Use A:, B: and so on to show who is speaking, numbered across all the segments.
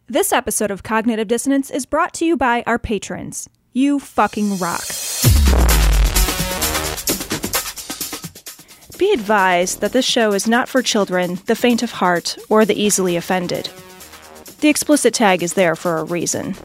A: This episode of Cognitive Dissonance is brought to you by our patrons. You fucking rock. Be advised that this show is not for children, the faint of heart, or the easily offended. The explicit tag is there for a reason.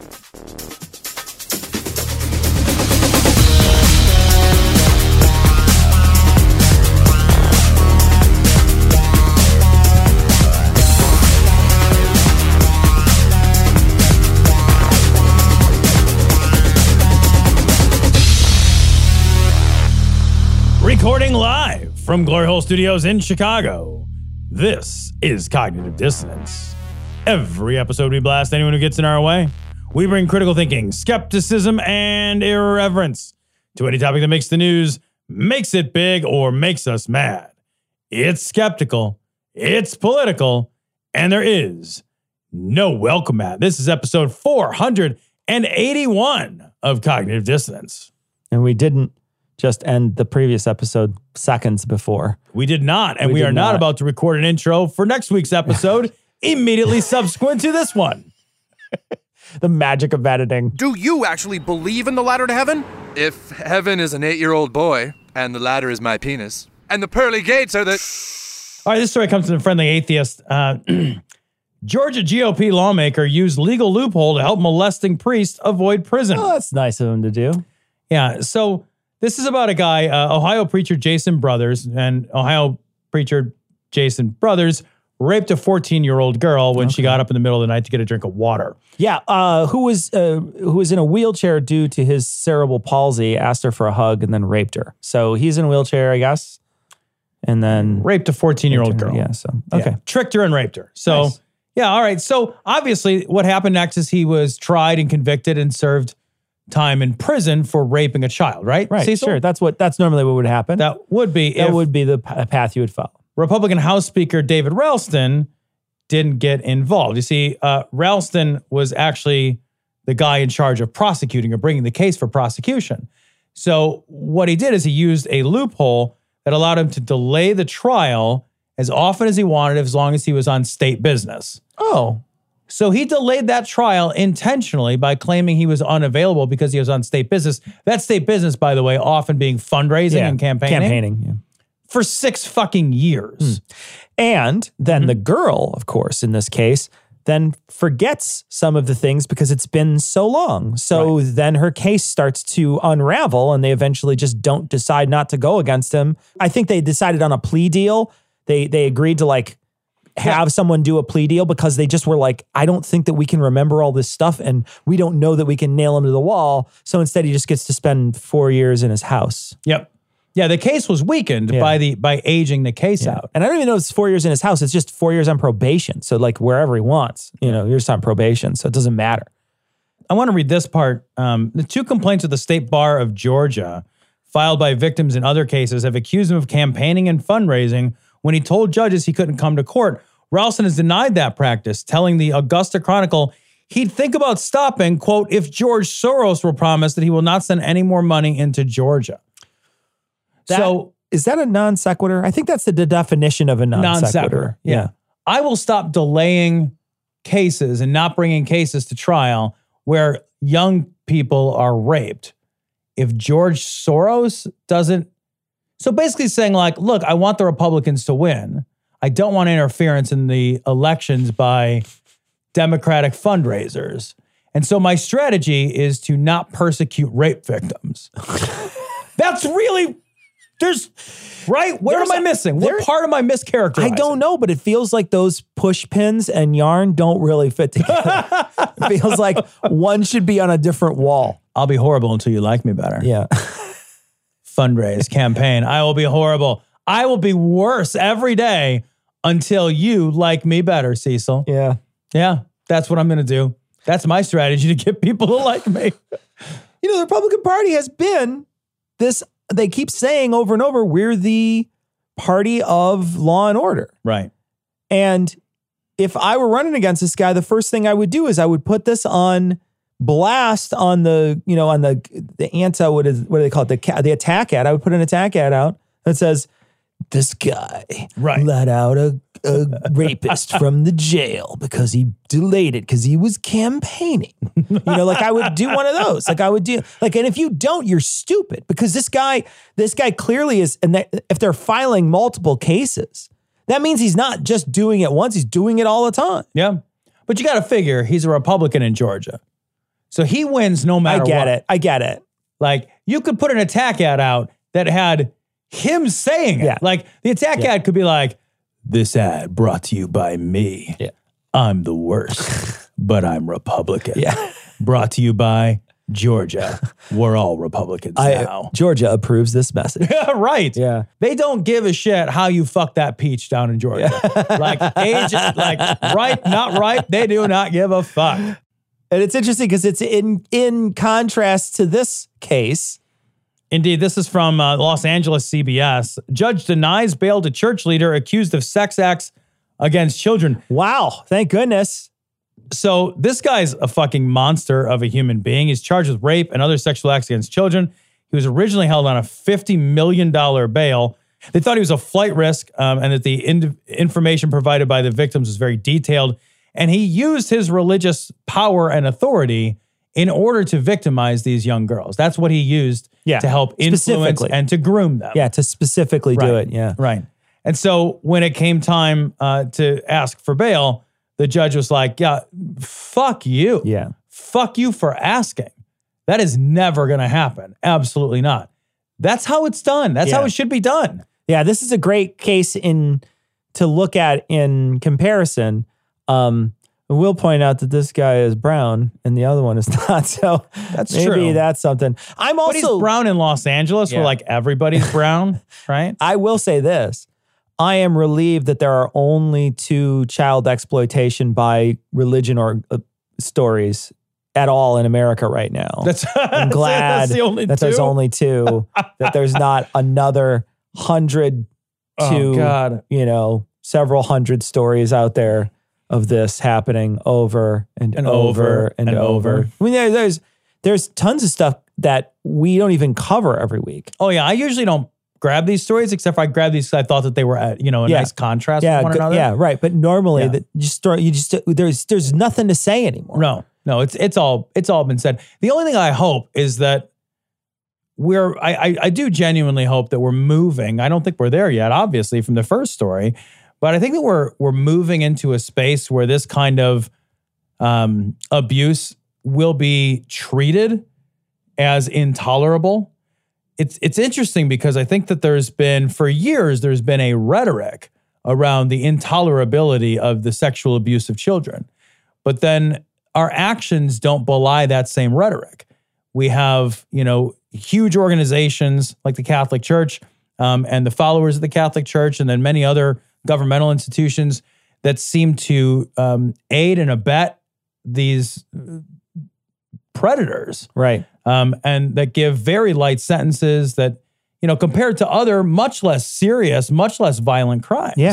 B: Recording live from Glory Hole Studios in Chicago, this is Cognitive Dissonance. Every episode we blast anyone who gets in our way. We bring critical thinking, skepticism, and irreverence to any topic that makes the news, makes it big, or makes us mad. It's skeptical, it's political, and there is no welcome mat. This is episode 481 of Cognitive Dissonance.
C: And we didn't just end the previous episode seconds before.
B: We did not, and we are not about to record an intro for next week's episode immediately subsequent to this one.
C: The magic of editing.
D: Do you actually believe in the ladder to heaven?
E: If heaven is an 8-year-old boy, and the ladder is my penis, and the pearly gates are the...
B: All right, this story comes from the Friendly Atheist. Georgia GOP lawmaker used legal loophole to help molesting priest avoid prison.
C: Oh, that's nice of him to do.
B: Yeah, so this is about a guy, Ohio preacher Jason Brothers, and Ohio preacher Jason Brothers raped a 14-year-old girl when she got up in the middle of the night to get a drink of water.
C: Yeah, who was in a wheelchair due to his cerebral palsy, asked her for a hug, and then raped her. So he's in a wheelchair, I guess, and then
B: raped a 14-year-old girl.
C: Yeah, so okay,
B: tricked her and raped her. So
C: nice.
B: Yeah, all right. So obviously, what happened next is he was tried and convicted and served time in prison for raping a child, right?
C: Right,
B: Cecil?
C: sure. That's normally what would happen.
B: That would be
C: the path you would follow.
B: Republican House Speaker David Ralston didn't get involved. You see, Ralston was actually the guy in charge of prosecuting or bringing the case for prosecution. So what he did is he used a loophole that allowed him to delay the trial as often as he wanted, as long as he was on state business.
C: Oh.
B: So he delayed that trial intentionally by claiming he was unavailable because he was on state business. That state business, by the way, often being fundraising and campaigning.
C: Yeah.
B: For 6 fucking years.
C: And then the girl, of course, in this case, then forgets some of the things because it's been so long. So then her case starts to unravel and they eventually just don't decide not to go against him. I think they decided on a plea deal. They agreed to have someone do a plea deal because they just were like, I don't think that we can remember all this stuff and we don't know that we can nail him to the wall. So instead he just gets to spend 4 years in his house.
B: Yep. Yeah, the case was weakened by aging the case out.
C: And I don't even know if it's 4 years in his house. It's just 4 years on probation. So wherever he wants, you're just on probation. So it doesn't matter.
B: I want to read this part. The 2 complaints of the State Bar of Georgia filed by victims in other cases have accused him of campaigning and fundraising when he told judges he couldn't come to court. Ralston has denied that practice, telling the Augusta Chronicle he'd think about stopping, quote, if George Soros will promise that he will not send any more money into Georgia.
C: Is that a non sequitur? I think that's the definition of a non sequitur.
B: Yeah. I will stop delaying cases and not bringing cases to trial where young people are raped if George Soros doesn't. So basically saying look, I want the Republicans to win. I don't want interference in the elections by Democratic fundraisers. And so my strategy is to not persecute rape victims. That's really... What am I missing? What part am I mischaracterizing?
C: I don't know, but it feels like those push pins and yarn don't really fit together. It feels like one should be on a different wall.
B: I'll be horrible until you like me better.
C: Yeah.
B: Fundraise, campaign. I will be horrible. I will be worse every day until you like me better, Cecil.
C: Yeah.
B: Yeah, that's what I'm going to do. That's my strategy to get people to like me.
C: The Republican Party has been this... They keep saying over and over, we're the party of law and order.
B: Right.
C: And if I were running against this guy, the first thing I would do is I would put this on blast on the anti, what do they call it? The attack ad. I would put an attack ad out that says, this guy
B: Right.
C: let out a rapist from the jail because he delayed it because he was campaigning. Like I would do one of those. Like I would do and if you don't, you're stupid because this guy clearly is. And if they're filing multiple cases, that means he's not just doing it once; he's doing it all the time.
B: Yeah. But you got to figure he's a Republican in Georgia. So he wins no matter what.
C: I get it.
B: Like you could put an attack ad out that had him saying it.
C: Yeah.
B: Like the attack ad could be like, this ad brought to you by me.
C: Yeah.
B: I'm the worst, but I'm Republican.
C: Yeah.
B: Brought to you by Georgia. We're all Republicans now.
C: Georgia approves this message.
B: Right.
C: Yeah.
B: They don't give a shit how you fuck that peach down in Georgia. Like age, like right, not right. They do not give a fuck.
C: And it's interesting because it's in contrast to this case.
B: Indeed, this is from Los Angeles CBS. Judge denies bail to church leader accused of sex acts against children.
C: Wow. Thank goodness.
B: So this guy's a fucking monster of a human being. He's charged with rape and other sexual acts against children. He was originally held on a $50 million bail. They thought he was a flight risk and that the information provided by the victims was very detailed. And he used his religious power and authority in order to victimize these young girls. That's what he used to help influence and to groom them.
C: Yeah, to specifically do it. Yeah.
B: Right. And so when it came time to ask for bail, the judge was like, yeah, fuck you.
C: Yeah.
B: Fuck you for asking. That is never going to happen. Absolutely not. That's how it's done. That's how it should be done.
C: Yeah, this is a great case to look at in comparison. We'll point out that this guy is brown and the other one is not. So
B: that's
C: maybe
B: true.
C: That's something.
B: But he's brown in Los Angeles where like everybody's brown, right?
C: I will say this. I am relieved that there are only 2 child exploitation by religion or stories at all in America right now. I'm glad
B: that's the only
C: that there's only 2, that there's not another 100 to, several hundred stories out there of this happening over and over and over. I mean, there's tons of stuff that we don't even cover every week.
B: Oh yeah, I usually don't grab these stories except for I grab these because I thought that they were at a nice contrast with one another.
C: Yeah, right. But normally there's nothing to say anymore.
B: No, it's all been said. The only thing I hope is that I do genuinely hope that we're moving. I don't think we're there yet, obviously, from the first story. But I think that we're moving into a space where this kind of abuse will be treated as intolerable. It's interesting because I think that for years, there's been a rhetoric around the intolerability of the sexual abuse of children. But then our actions don't belie that same rhetoric. We have, huge organizations like the Catholic Church and the followers of the Catholic Church, and then many other governmental institutions that seem to aid and abet these predators.
C: Right.
B: And that give very light sentences that, compared to other much less serious, much less violent crimes.
C: Yeah.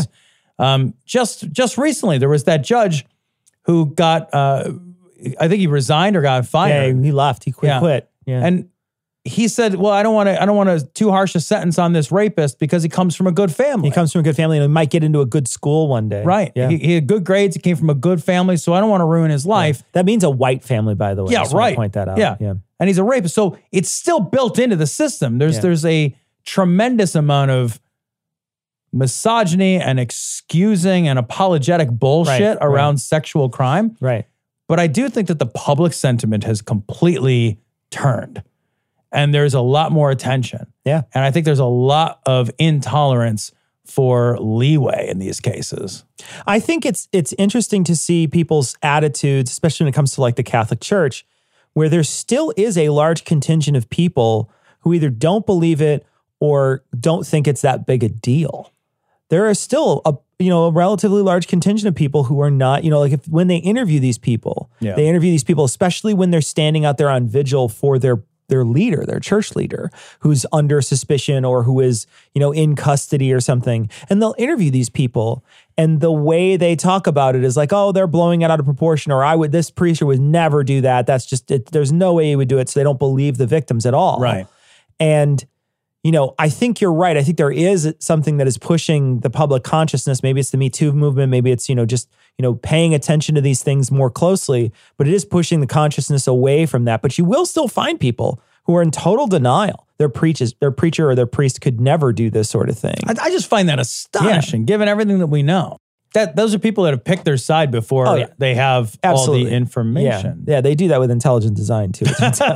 B: Just recently, there was that judge who got, I think he resigned or got fired.
C: Yeah, he left. He quit. Yeah.
B: And he said, well, I don't want a too harsh a sentence on this rapist because he comes from a good family.
C: He comes from a good family and he might get into a good school one day.
B: Right.
C: Yeah.
B: He had good grades. He came from a good family. So I don't want to ruin his life.
C: That means a white family, by the way.
B: Yeah,
C: I just want to
B: right.
C: point that out.
B: Yeah. And he's a rapist. So it's still built into the system. There's a tremendous amount of misogyny and excusing and apologetic bullshit around sexual crime.
C: Right.
B: But I do think that the public sentiment has completely turned. And there's a lot more attention.
C: Yeah.
B: And I think there's a lot of intolerance for leeway in these cases.
C: I think it's interesting to see people's attitudes, especially when it comes to like the Catholic Church, where there still is a large contingent of people who either don't believe it or don't think it's that big a deal. There are still a relatively large contingent of people who are not, when they interview these people, they interview these people, especially when they're standing out there on vigil for their leader, their church leader, who's under suspicion or who is, in custody or something. And they'll interview these people. And the way they talk about it is like, oh, they're blowing it out of proportion, or this preacher would never do that. That's just, there's no way he would do it. So they don't believe the victims at all.
B: Right.
C: And, I think you're right. I think there is something that is pushing the public consciousness. Maybe it's the Me Too movement. Maybe it's, just, paying attention to these things more closely, but it is pushing the consciousness away from that. But you will still find people who are in total denial. Their preacher or their priest could never do this sort of thing.
B: I just find that astonishing, given everything that we know. Those are people that have picked their side before they have all the information.
C: Yeah, they do that with intelligent design too.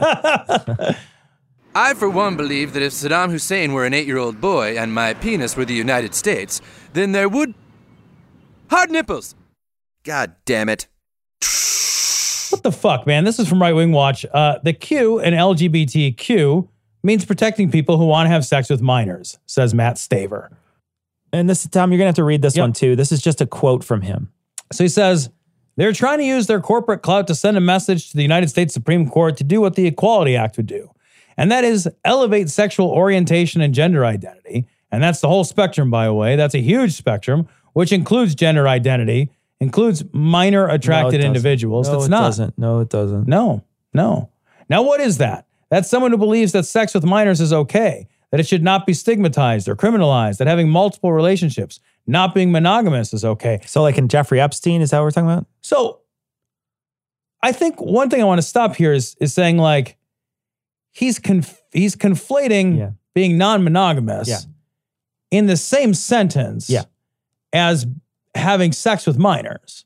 E: I, for one, believe that if Saddam Hussein were an 8-year-old boy and my penis were the United States, then there would... Hard nipples! God damn it.
B: What the fuck, man? This is from Right Wing Watch. The Q in LGBTQ means protecting people who want to have sex with minors, says Matt Staver.
C: And this, Tom, you're going to have to read this one too. This is just a quote from him.
B: So he says, they're trying to use their corporate clout to send a message to the United States Supreme Court to do what the Equality Act would do. And that is elevate sexual orientation and gender identity. And that's the whole spectrum, by the way. That's a huge spectrum, which includes gender identity, includes minor attracted individuals.
C: No,
B: That's
C: it
B: not.
C: Doesn't. No, it doesn't.
B: No. Now, what is that? That's someone who believes that sex with minors is okay, that it should not be stigmatized or criminalized, that having multiple relationships, not being monogamous is okay.
C: So like in Jeffrey Epstein, is that what we're talking about?
B: So I think one thing I want to stop here is saying like, he's conflating being non-monogamous in the same sentence as having sex with minors.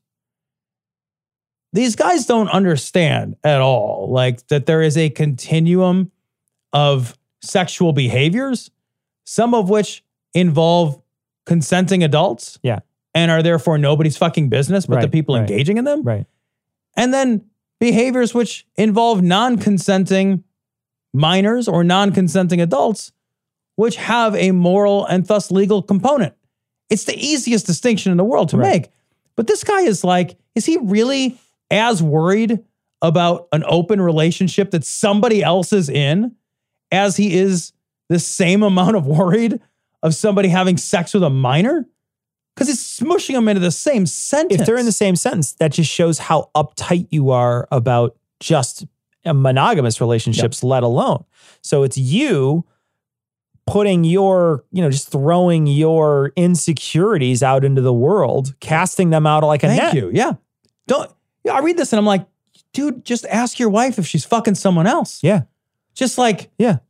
B: These guys don't understand at all, like that there is a continuum of sexual behaviors, some of which involve consenting adults and are therefore nobody's fucking business but the people engaging in them.
C: Right.
B: And then behaviors which involve non-consenting minors or non-consenting adults, which have a moral and thus legal component. It's the easiest distinction in the world to make. But this guy is like, is he really as worried about an open relationship that somebody else is in as he is the same amount of worried of somebody having sex with a minor? Because it's smushing them into the same sentence.
C: If they're in the same sentence, that just shows how uptight you are about just monogamous relationships, let alone. So it's you putting your, just throwing your insecurities out into the world, casting them out like a net.
B: Thank you. Yeah. I read this and I'm like, dude, just ask your wife if she's fucking someone else.
C: Yeah.
B: Just like,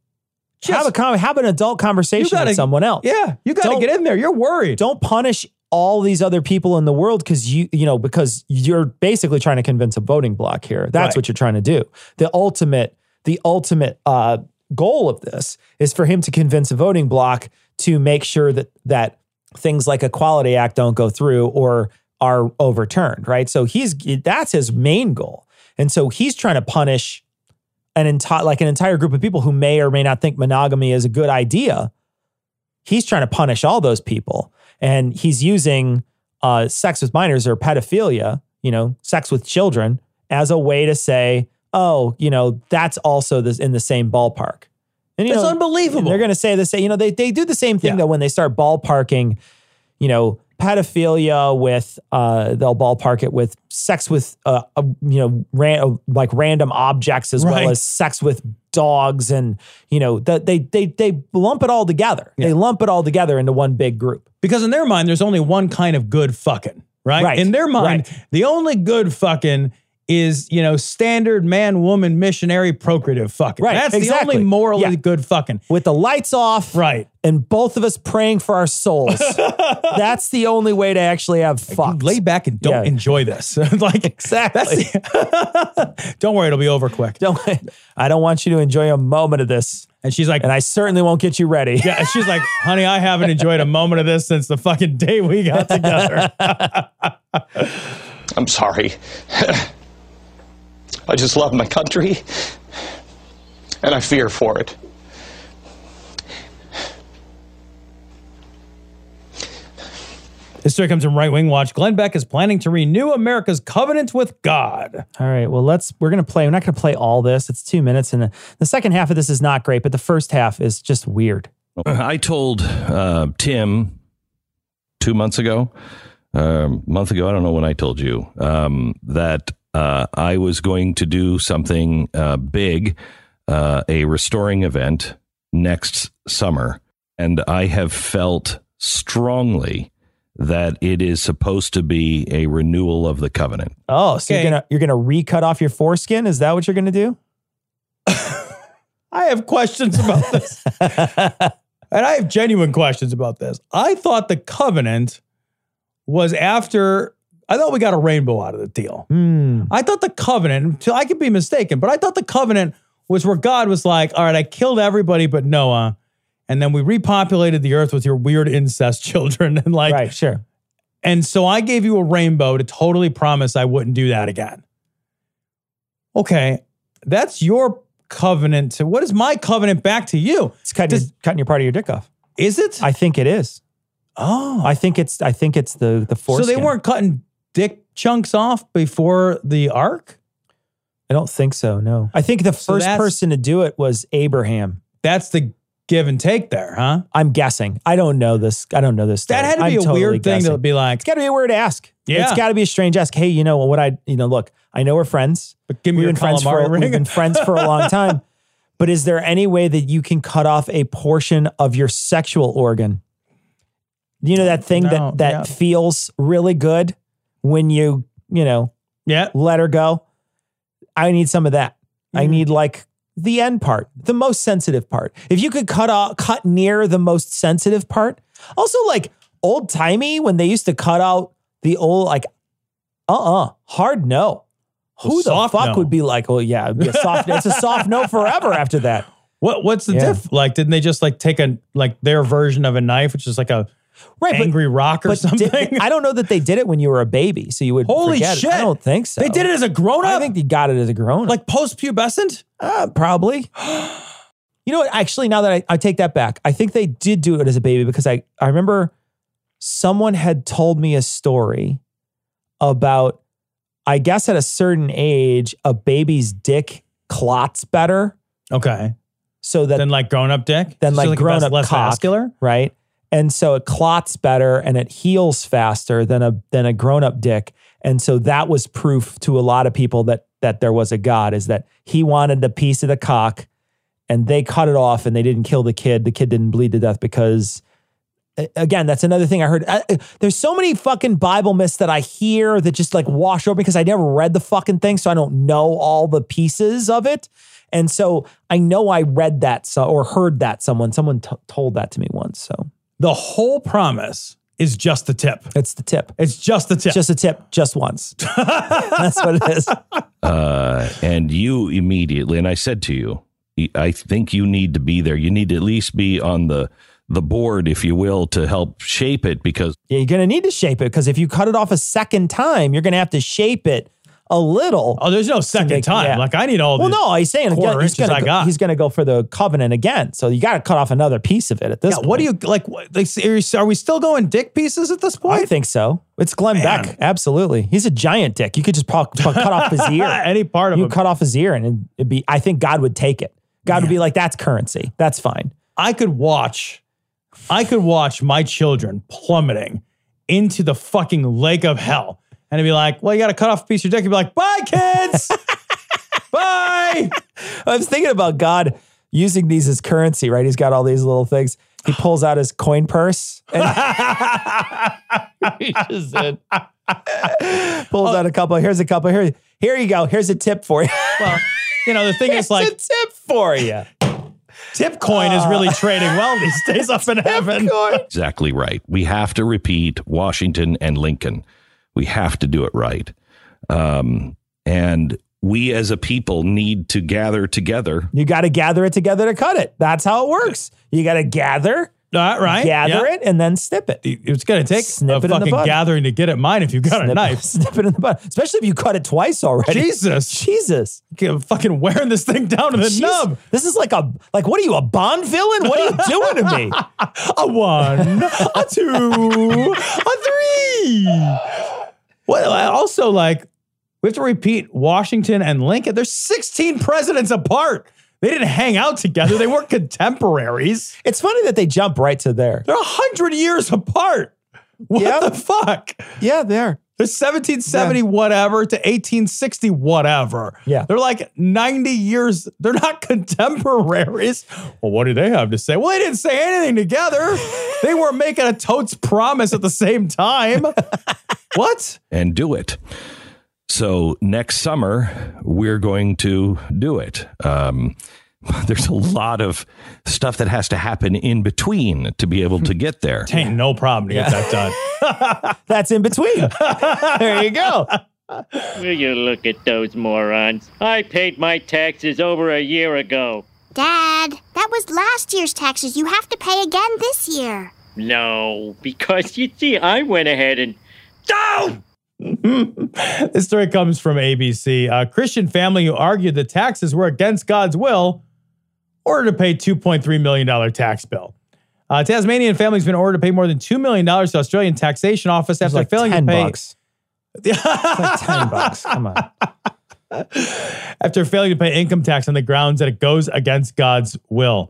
C: have an adult conversation with someone else.
B: Yeah. You got to get in there. You're worried.
C: Don't punish all these other people in the world because you're basically trying to convince a voting bloc here. That's what you're trying to do. The ultimate goal of this is for him to convince a voting bloc to make sure that things like Equality Act don't go through or are overturned, right? So that's his main goal. And so he's trying to punish an entire group of people who may or may not think monogamy is a good idea. He's trying to punish all those people. And he's using sex with minors or pedophilia, sex with children, as a way to say, that's also in the same ballpark. And
B: that's unbelievable.
C: They're going to say this. They do the same thing though when they start ballparking, pedophilia with they'll ballpark it with sex with random objects as well as sex with dogs, and they lump it all together. They lump it all together into one big group
B: because in their mind there's only one kind of good fucking, right? In their mind, the only good fucking is, standard man, woman, missionary, procreative fucking. That's the only morally good fucking.
C: With the lights off.
B: Right.
C: And both of us praying for our souls. That's the only way to actually have fuck.
B: Lay back and don't enjoy this.
C: Exactly.
B: Don't worry, it'll be over quick.
C: I don't want you to enjoy a moment of this.
B: And she's like,
C: and I certainly won't get you ready.
B: Yeah. She's like, honey, I haven't enjoyed a moment of this since the fucking day we got together.
F: I'm sorry. I just love my country, and I fear for it.
B: This story comes from Right Wing Watch. Glenn Beck is planning to renew America's covenant with God.
C: All right, well, we're not going to play all this. It's 2 minutes, and the second half of this is not great, but the first half is just weird.
G: I told Tim 2 months ago, I don't know when I told you, that I was going to do something big, a restoring event next summer, and I have felt strongly that it is supposed to be a renewal of the covenant.
C: Oh, so you're gonna recut off your foreskin? Is that what you're gonna do?
B: I have questions about this. And I have genuine questions about this. I thought the covenant was after, I thought we got a rainbow out of the deal. I thought the covenant, I could be mistaken, but I thought the covenant was where God was like, all right, I killed everybody but Noah, and then we repopulated the earth with your weird incest children. And like,
C: right, sure.
B: And so I gave you a rainbow to totally promise I wouldn't do that again. Okay, that's your covenant. So what is my covenant back to you?
C: It's cutting your part of your dick off.
B: Is it?
C: I think it is.
B: Oh.
C: I think it's the foreskin.
B: So they weren't cutting dick chunks off before the ark?
C: I don't think so, no. I think the first person to do it was Abraham.
B: That's the give and take there, huh?
C: I'm guessing. I don't know this. That
B: had to be a weird thing to be like.
C: It's got to be a weird ask.
B: Yeah.
C: It's got to be a strange ask. Hey, look, I know we're friends.
B: But give me your calamari ring.
C: We've been friends for a long time. But is there any way that you can cut off a portion of your sexual organ? You know that thing that feels really good when you let her go? I need some of that. I need like the end part, the most sensitive part. If you could cut near the most sensitive part. Also like old timey when they used to cut out the old hard no. Who the fuck would be like, oh yeah, it'd be it's a soft no forever after that.
B: What's the diff? Like, didn't they just like take their version of a knife, which is like a angry rock or something?
C: I don't know that they did it when you were a baby, so you would forget
B: shit.
C: I don't think so.
B: They did it as a grown-up?
C: I think they got it as a grown-up.
B: Like post-pubescent?
C: Probably. You know what? Actually, now that I take that back, I think they did do it as a baby because I remember someone had told me a story about, I guess at a certain age, a baby's dick clots better.
B: Okay.
C: So that
B: than like grown-up dick?
C: Than like grown-up
B: less
C: cock,
B: vascular?
C: Right? And so it clots better and it heals faster than a grown-up dick. And so that was proof to a lot of people that there was a God, is that he wanted a piece of the cock and they cut it off and they didn't kill the kid. The kid didn't bleed to death because, again, that's another thing I heard. There's so many fucking Bible myths that I hear that just like wash over because I never read the fucking thing, so I don't know all the pieces of it. And so I know I read that or heard that someone told that to me once. So
B: the whole promise is just the tip.
C: It's the tip.
B: It's just the tip.
C: Just a tip, just once. That's what it is.
G: And you immediately, and I said to you, I think you need to be there. You need to at least be on the board, if you will, to help shape it because...
C: Yeah, you're going to need to shape it because if you cut it off a second time, you're going to have to shape it a little.
B: Oh, there's no second time. Yeah. Like I need all the
C: he's saying again, he's going to go for the covenant again. So you got to cut off another piece of it at this point.
B: What do you like? Are we still going dick pieces at this point?
C: I think so. It's Glenn Beck. Absolutely. He's a giant dick. You could just cut off his ear.
B: Any part of
C: him.
B: You
C: cut off his ear and it'd be, I think God would take it. God would be like, that's currency. That's fine.
B: I could watch my children plummeting into the fucking lake of hell. And it'd be like, well, you got to cut off a piece of your dick. You'd be like, bye, kids. Bye.
C: I was thinking about God using these as currency, right? He's got all these little things. He pulls out his coin purse. And he just said, pulls out a couple. Here's a couple. Here you go. Here's a tip for you.
B: Well, the thing is like.
C: It's a tip for you.
B: Tip coin is really trading well these days up in heaven.
G: Exactly right. We have to repeat Washington and Lincoln. We have to do it right. And we as a people need to gather together.
C: You got to gather it together to cut it. That's how it works. You got to gather gather it, and then snip it.
B: It's going to take a fucking gathering to get at mine if you got a knife.
C: Snip it in the butt. Especially if you cut it twice already.
B: Jesus. I'm fucking wearing this thing down to the nub.
C: This is like what are you, a Bond villain? What are you doing to me?
B: A 1, a 2, a 3. Well, also, we have to repeat Washington and Lincoln. They're 16 presidents apart. They didn't hang out together. They weren't contemporaries.
C: It's funny that they jump right to there.
B: They're 100 years apart. What the fuck?
C: Yeah, they are.
B: They're 1770 whatever to 1860 whatever.
C: Yeah.
B: They're like 90 years. They're not contemporaries. Well, what do they have to say? Well, they didn't say anything together. They weren't making a totes promise at the same time. What?
G: And do it. So next summer, we're going to do it. There's a lot of stuff that has to happen in between to be able to get there.
B: Ain't no problem to get that done.
C: That's in between. There you go.
H: Will you look at those morons? I paid my taxes over a year ago.
I: Dad, that was last year's taxes. You have to pay again this year.
H: No, because you see, I went ahead and... Down!
B: This story comes from ABC. A Christian family who argued that taxes were against God's will ordered to pay $2.3 million tax bill. Tasmanian family has been ordered to pay more than $2 million to Australian Taxation Office after
C: like
B: failing to
C: $10
B: pay.
C: Bucks. It's like $10. Come on.
B: After failing to pay income tax on the grounds that it goes against God's will.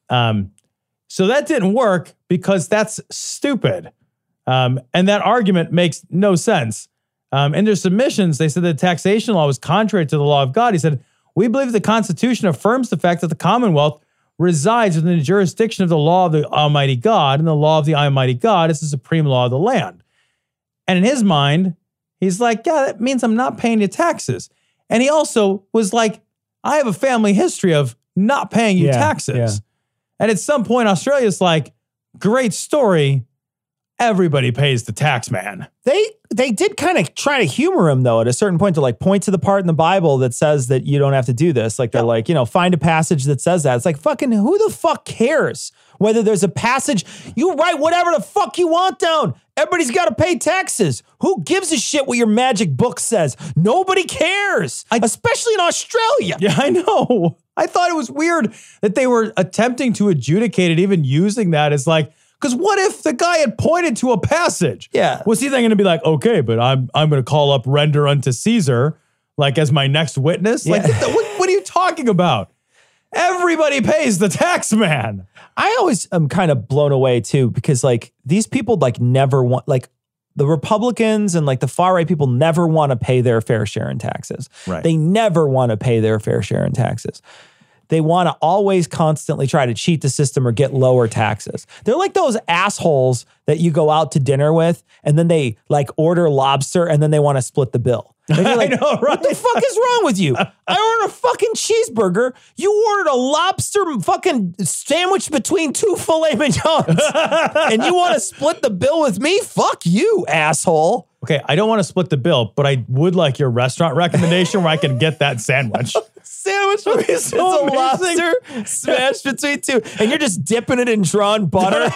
B: So that didn't work because that's stupid. And that argument makes no sense. In their submissions, they said the taxation law was contrary to the law of God. He said, we believe the Constitution affirms the fact that the Commonwealth resides within the jurisdiction of the law of the Almighty God, and the law of the Almighty God is the supreme law of the land. And in his mind, he's like, yeah, that means I'm not paying you taxes. And he also was like, I have a family history of not paying you taxes.
C: Yeah.
B: And at some point, Australia's like, great story. Everybody pays the tax man.
C: They did kind of try to humor him, though, at a certain point to like point to the part in the Bible that says that you don't have to do this. Like they're like, find a passage that says that. It's like, fucking who the fuck cares whether there's a passage? You write whatever the fuck you want down. Everybody's got to pay taxes. Who gives a shit what your magic book says? Nobody cares, especially in Australia.
B: Yeah, I know. I thought it was weird that they were attempting to adjudicate it, even using that as like, because what if the guy had pointed to a passage?
C: Yeah.
B: Was he then going to be like, okay, but I'm going to call up render unto Caesar, like as my next witness?
C: Yeah.
B: Like, what are you talking about? Everybody pays the tax man.
C: I always am kind of blown away too, because like these people like never want, like the Republicans and like the far right people never want to pay their fair share in taxes.
B: Right.
C: They never want to pay their fair share in taxes. They want to always constantly try to cheat the system or get lower taxes. They're like those assholes that you go out to dinner with and then they like order lobster and then they want to split the bill. And you're like,
B: I know, right?
C: What the fuck is wrong with you? I ordered a fucking cheeseburger. You ordered a lobster fucking sandwich between two filet mignons. And you want to split the bill with me? Fuck you, asshole.
B: Okay, I don't want to split the bill, but I would like your restaurant recommendation where I can get that sandwich.
C: Sandwich would be so amazing. Lobster smashed between two, and you're just dipping it in drawn butter.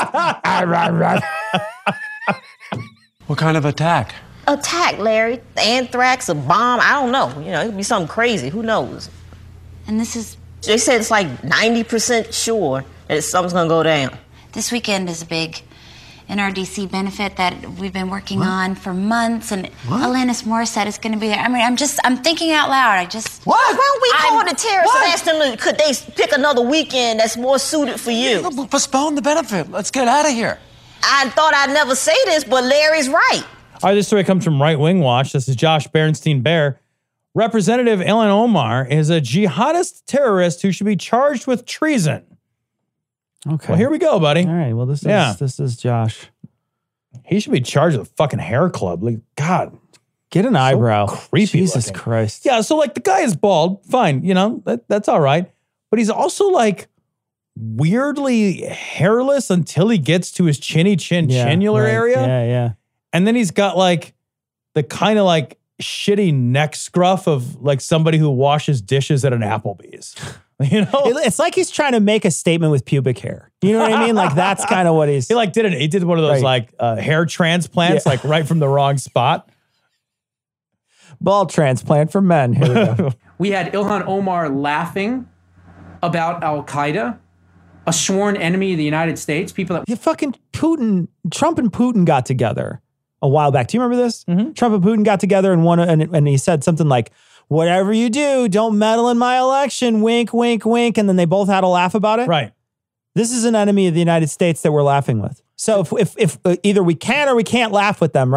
J: What kind of attack?
K: Attack, Larry. Anthrax, a bomb, I don't know. It could be something crazy. Who knows?
I: And this is...
K: They said it's like 90% sure that something's going to go down.
I: This weekend is a big NRDC benefit that we've been working on for months, and Alanis Morissette is going to be there. I mean, I'm thinking out loud.
K: Why don't we call the terrorists and ask them, could they pick another weekend that's more suited for you?
J: No, postpone the benefit. Let's get out of here.
K: I thought I'd never say this, but Larry's right.
B: All right, this story comes from Right Wing Watch. This is Josh Bernstein Bear. Representative Ilhan Omar is a jihadist terrorist who should be charged with treason.
C: Okay.
B: Well, here we go, buddy.
C: All right. Well, this is Josh.
B: He should be charged with a fucking hair club. Like, God.
C: Get an eyebrow.
B: Creepy
C: Jesus
B: looking.
C: Christ.
B: Yeah, so like the guy is bald. Fine, that's all right. But he's also like weirdly hairless until he gets to his chinnular area.
C: Yeah.
B: And then he's got like the kind of like shitty neck scruff of like somebody who washes dishes at an Applebee's.
C: It's like he's trying to make a statement with pubic hair. You know what I mean? Like that's kind of what he's.
B: He did one of those hair transplants, like right from the wrong spot.
C: Ball transplant for men. Here we go.
L: We had Ilhan Omar laughing about Al-Qaeda, a sworn enemy of the United States. People that
C: fucking Trump and Putin got together a while back. Do you remember this? Mm-hmm. Trump and Putin got together and he said something like, whatever you do, don't meddle in my election. Wink, wink, wink. And then they both had a laugh about it.
B: Right.
C: This is an enemy of the United States that we're laughing with. So if either we can or we can't laugh with them, right?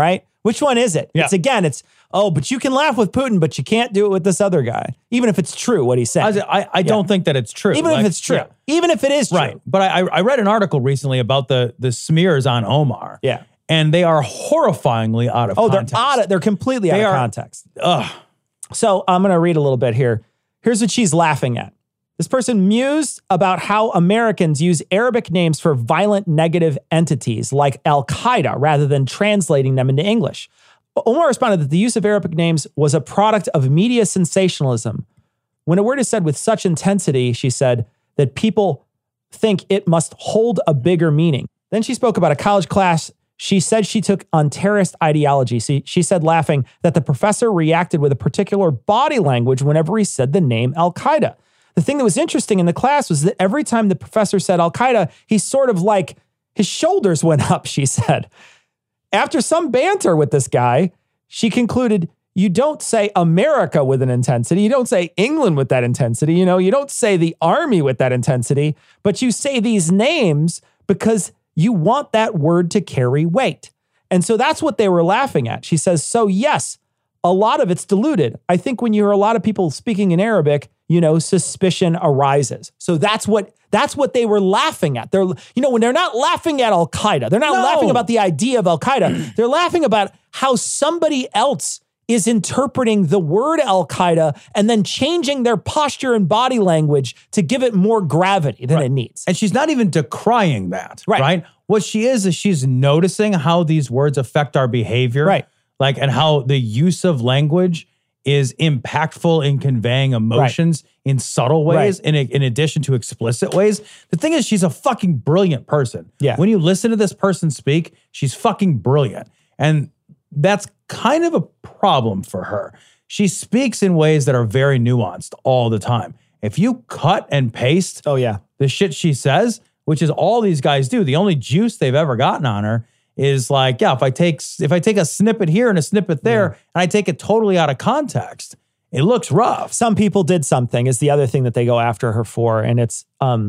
C: Which one is it?
B: Yeah.
C: It's, but you can laugh with Putin, but you can't do it with this other guy. Even if it's true, what he said.
B: I don't think that it's true.
C: Even if it's true.
B: Yeah.
C: Even if it is true.
B: Right. But I read an article recently about the smears on Omar.
C: Yeah.
B: And they are horrifyingly out of context.
C: They're completely out of context.
B: Ugh.
C: So I'm going to read a little bit here. Here's what she's laughing at. This person mused about how Americans use Arabic names for violent negative entities like Al-Qaeda rather than translating them into English. Omar responded that the use of Arabic names was a product of media sensationalism. When a word is said with such intensity, she said, that people think it must hold a bigger meaning. Then she spoke about a college class she said she took on terrorist ideology. She said, laughing, that the professor reacted with a particular body language whenever he said the name Al-Qaeda. The thing that was interesting in the class was that every time the professor said Al-Qaeda, he sort of like, his shoulders went up, she said. After some banter with this guy, she concluded, you don't say America with an intensity. You don't say England with that intensity. You don't say the army with that intensity, but you say these names because you want that word to carry weight. And so that's what they were laughing at. She says, so yes, a lot of it's diluted. I think when you hear a lot of people speaking in Arabic, suspicion arises. So that's what they were laughing at. They're, when they're not laughing at Al-Qaeda, they're not laughing about the idea of Al-Qaeda. They're laughing about how somebody else is interpreting the word Al-Qaeda and then changing their posture and body language to give it more gravity than it needs.
B: And she's not even decrying that, right? What she is she's noticing how these words affect our behavior.
C: Right.
B: And how the use of language is impactful in conveying emotions in subtle ways, in addition to explicit ways. The thing is, she's a fucking brilliant person.
C: Yeah.
B: When you listen to this person speak, she's fucking brilliant. And that's kind of a problem for her. She speaks in ways that are very nuanced all the time. If you cut and paste the shit she says, which is all these guys do, the only juice they've ever gotten on her is like, if I take a snippet here and a snippet there, and I take it totally out of context, it looks rough.
C: Some people did something is the other thing that they go after her for. And it's,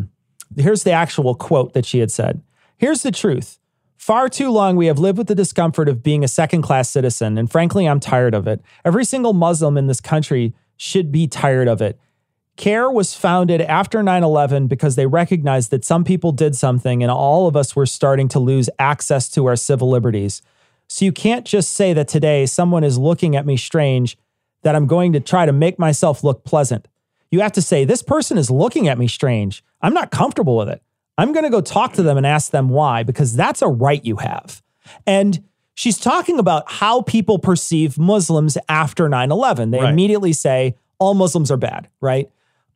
C: here's the actual quote that she had said. Here's the truth. Far too long we have lived with the discomfort of being a second-class citizen, and frankly, I'm tired of it. Every single Muslim in this country should be tired of it. CARE was founded after 9/11 because they recognized that some people did something and all of us were starting to lose access to our civil liberties. So you can't just say that today someone is looking at me strange, that I'm going to try to make myself look pleasant. You have to say, this person is looking at me strange. I'm not comfortable with it. I'm going to go talk to them and ask them why, because that's a right you have. And she's talking about how people perceive Muslims after 9/11. They immediately say, all Muslims are bad, right?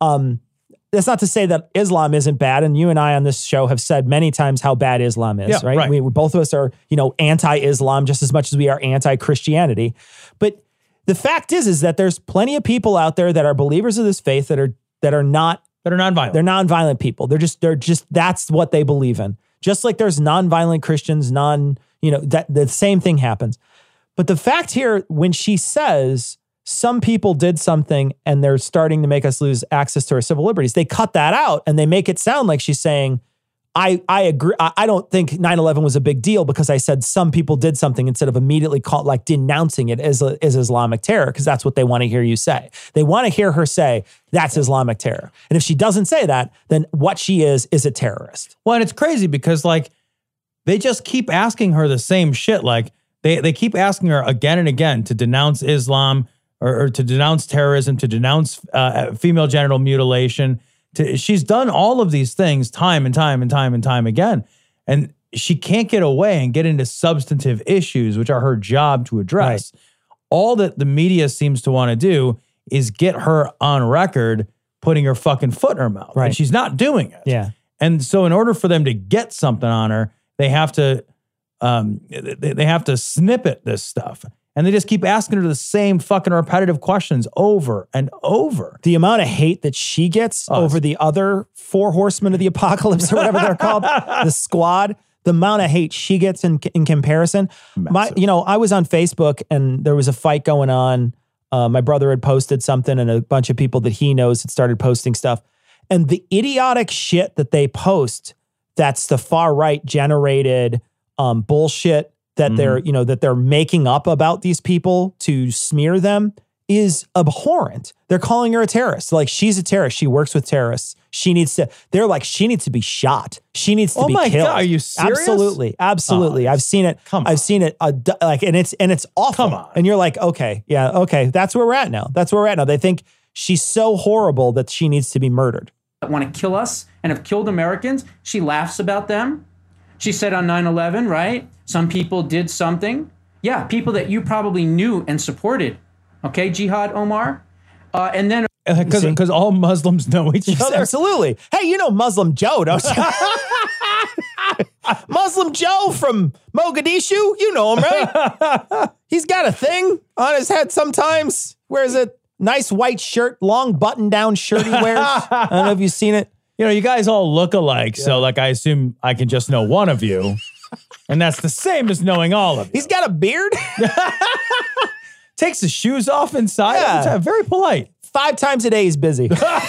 C: That's not to say that Islam isn't bad. And you and I on this show have said many times how bad Islam is, right? We both of us are, anti-Islam just as much as we are anti-Christianity. But the fact is that there's plenty of people out there that are believers of this faith that are nonviolent. They're nonviolent people. They're just that's what they believe in. Just like there's nonviolent Christians, that the same thing happens. But the fact here, when she says some people did something and they're starting to make us lose access to our civil liberties, they cut that out and they make it sound like she's saying, I agree. I don't think 9/11 was a big deal because I said some people did something instead of immediately denouncing it as Islamic terror, because that's what they want to hear you say. They want to hear her say that's Islamic terror. And if she doesn't say that, then what she is a terrorist.
B: Well, and it's crazy because they just keep asking her the same shit. They keep asking her again and again to denounce Islam or to denounce terrorism, to denounce female genital mutilation. She's done all of these things time and time and time and time again. And she can't get away and get into substantive issues, which are her job to address. Right. All that the media seems to want to do is get her on record putting her fucking foot in her mouth. Right. And she's not doing it.
C: Yeah.
B: And so in order for them to get something on her, they have to snippet this stuff. And they just keep asking her the same fucking repetitive questions over and over.
C: The amount of hate that she gets over the other 4 horsemen of the apocalypse or whatever they're called, the squad, the amount of hate she gets in comparison. I was on Facebook and there was a fight going on. My brother had posted something and a bunch of people that he knows had started posting stuff. And the idiotic shit that they post, that's the far right generated bullshit that they're making up about these people to smear them is abhorrent. They're calling her a terrorist. Like, she's a terrorist. She works with terrorists. She needs to be shot. She needs to be killed.
B: God, are you serious?
C: Absolutely. I've seen it. I've seen it. And it's awful.
B: Come on.
C: And you're like, okay, that's where we're at now. They think she's so horrible that she needs to be murdered.
L: That want to kill us and have killed Americans. She laughs about them. She said on 9/11, right? Some people did something. Yeah, people that you probably knew and supported. Okay, Jihad Omar. And then
B: because all Muslims know each other.
C: Absolutely. Hey, Muslim Joe, don't you? Muslim Joe from Mogadishu, you know him, right? He's got a thing on his head sometimes. Wears a nice white shirt, long button-down shirt he wears. I don't know if you've seen it.
B: You guys all look alike, so I assume I can just know one of you. And that's the same as knowing all of you.
C: He's got a beard.
B: Takes his shoes off inside.
C: Yeah.
B: Very polite.
C: 5 times a day he's busy.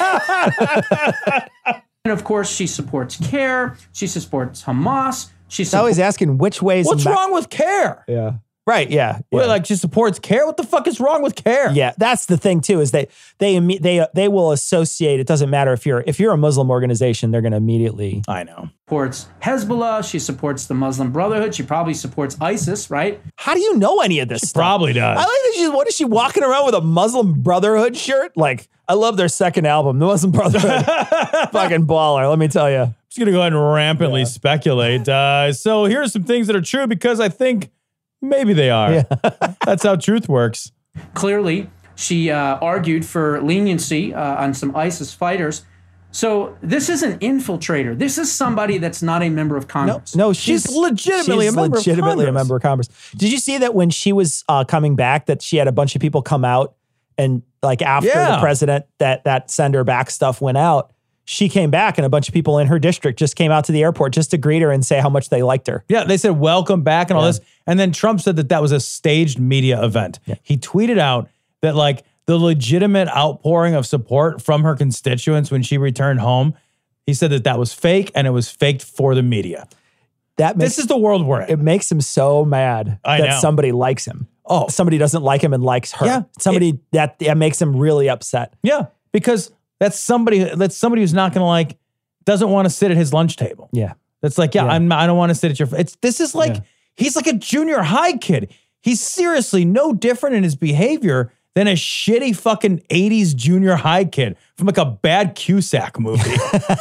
L: And of course, she supports CARE. She supports Hamas. She's
C: always asking which ways.
B: What's wrong with CARE?
C: Yeah. Right. Yeah.
B: Well, like, she supports CARE. What the fuck is wrong with CARE?
C: Yeah, that's the thing too. Is they will associate. It doesn't matter if you're a Muslim organization. They're going to immediately.
B: I know.
L: Supports Hezbollah. She supports the Muslim Brotherhood. She probably supports ISIS. Right?
C: How do you know any of this? She stuff?
B: Probably does.
C: I like that. What is she walking around with a Muslim Brotherhood shirt? Like, I love their second album, the Muslim Brotherhood. Fucking baller. Let me tell you.
B: I'm just gonna go ahead and rampantly speculate. So here's some things that are true because I think. Maybe they are. Yeah. That's how truth works.
L: Clearly, she argued for leniency on some ISIS fighters. So this is an infiltrator. This is somebody that's not a member of Congress.
C: No, she's legitimately a member of Congress. Did you see that when she was coming back, that she had a bunch of people come out and like after the president, that send her back stuff went out? She came back and a bunch of people in her district just came out to the airport just to greet her and say how much they liked her.
B: Yeah, they said, welcome back and all this. And then Trump said that was a staged media event. Yeah. He tweeted out that like the legitimate outpouring of support from her constituents when she returned home, he said that was fake and it was faked for the media. This is the world we're in.
C: It makes him so mad that somebody likes him. Oh, somebody doesn't like him and likes her. Yeah, that makes him really upset.
B: Yeah, because that's somebody who's not going to doesn't want to sit at his lunch table.
C: Yeah.
B: That's like, I don't want to sit at your, he's like a junior high kid. He's seriously no different in his behavior than a shitty fucking 80s junior high kid from like a bad Cusack movie.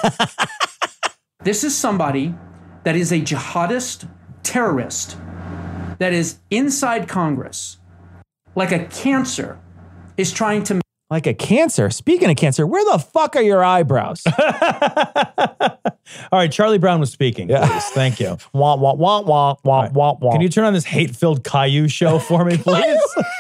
L: This is somebody that is a jihadist terrorist that is inside Congress, like a cancer, is trying to...
C: Like a cancer. Speaking of cancer, where the fuck are your eyebrows?
B: All right, Charlie Brown was speaking. Yeah. Please. Thank you.
C: Wah, wah, wah, wah, wah, wah, wah.
B: Can you turn on this hate-filled Caillou show for me, please?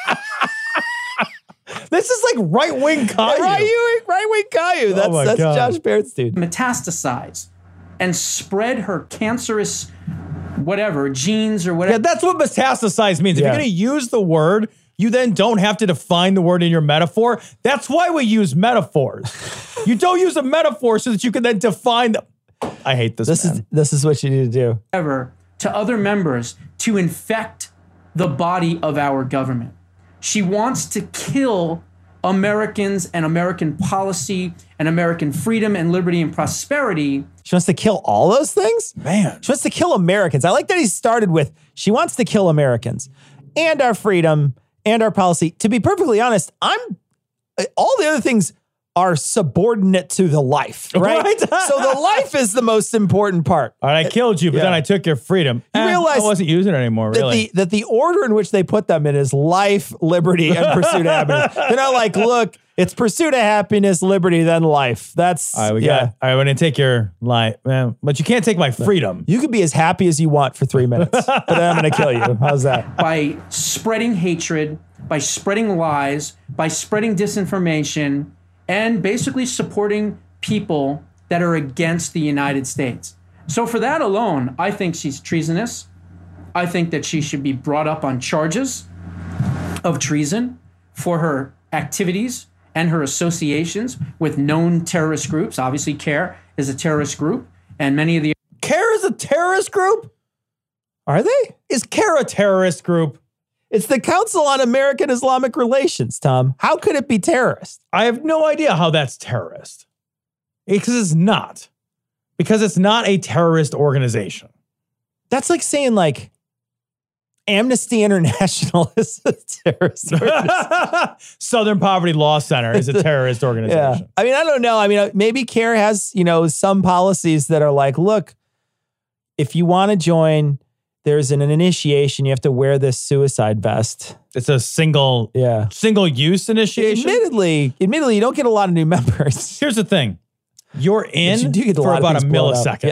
B: This is like right-wing Caillou.
C: Right-wing Caillou. That's Josh Baird's dude.
L: Metastasize and spread her cancerous whatever, genes or whatever.
B: Yeah, that's what metastasize means. If you're going to use the word... You then don't have to define the word in your metaphor. That's why we use metaphors. You don't use a metaphor so that you can then define them. I hate this.
C: This is what you need to do.
L: Ever to other members to infect the body of our government. She wants to kill Americans and American policy and American freedom and liberty and prosperity.
C: She wants to kill all those things?
B: Man.
C: She wants to kill Americans. I like that he started with, she wants to kill Americans and our freedom and our policy. To be perfectly honest, all the other things are subordinate to the life, right? So the life is the most important part.
B: All right, I killed you, but then I took your freedom. You realize I wasn't using it anymore, really.
C: That the order in which they put them in is life, liberty, and pursuit of happiness. They're not like, look, it's pursuit of happiness, liberty, then life. That's,
B: all right, all right, we're going to take your life, man, but you can't take my freedom.
C: You can be as happy as you want for 3 minutes, but then I'm going to kill you. How's that?
L: By spreading hatred, by spreading lies, by spreading disinformation, and basically supporting people that are against the United States. So for that alone, I think she's treasonous. I think that she should be brought up on charges of treason for her activities and her associations with known terrorist groups. Obviously, CARE is a terrorist group, and many of the...
B: CARE is a terrorist group?
C: Are they?
B: Is CAIR a terrorist group?
C: It's the Council on American Islamic Relations, Tom. How could it be terrorist?
B: I have no idea how that's terrorist. Because it's not. Because it's not a terrorist organization.
C: That's like saying like Amnesty International is a terrorist organization.
B: Southern Poverty Law Center is a terrorist organization.
C: Yeah. I mean, I don't know. I mean, maybe CAIR has, some policies that are like, look, if you want to join, there's an initiation. You have to wear this suicide vest.
B: It's a single use initiation.
C: Admittedly, you don't get a lot of new members.
B: Here's the thing. You're in
C: you do get
B: for about a millisecond.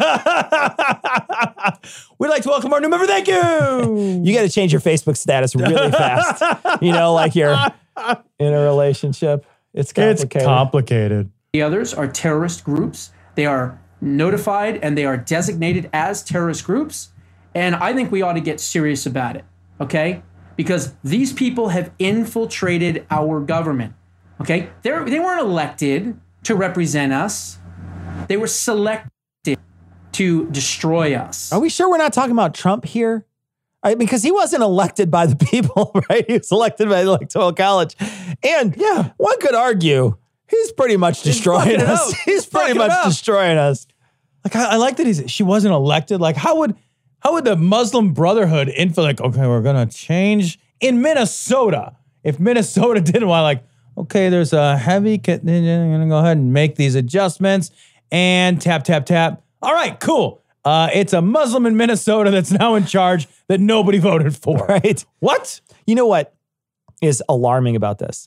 C: Yeah.
B: We'd like to welcome our new member. Thank you.
C: You got to change your Facebook status really fast. Like you're in a relationship. It's complicated.
B: It's complicated.
L: The others are terrorist groups. They are notified and they are designated as terrorist groups. And I think we ought to get serious about it, okay? Because these people have infiltrated our government, okay? They weren't elected to represent us. They were selected to destroy us.
C: Are we sure we're not talking about Trump here? Because he wasn't elected by the people, right? He was elected by the Electoral College. And one could argue he's pretty much destroying us. He's pretty much destroying us.
B: Like, I like that she wasn't elected. Like, how would the Muslim Brotherhood infiltrate? Okay, we're going to change in Minnesota. If Minnesota didn't want, okay, there's a heavy contingent. I'm going to go ahead and make these adjustments and tap, tap, tap. All right, cool. It's a Muslim in Minnesota that's now in charge that nobody voted for.
C: Right?
B: What?
C: You know what is alarming about this?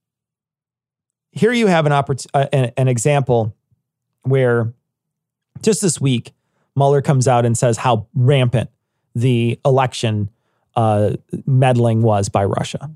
C: Here you have an example where just this week, Mueller comes out and says how rampant the election meddling was by Russia.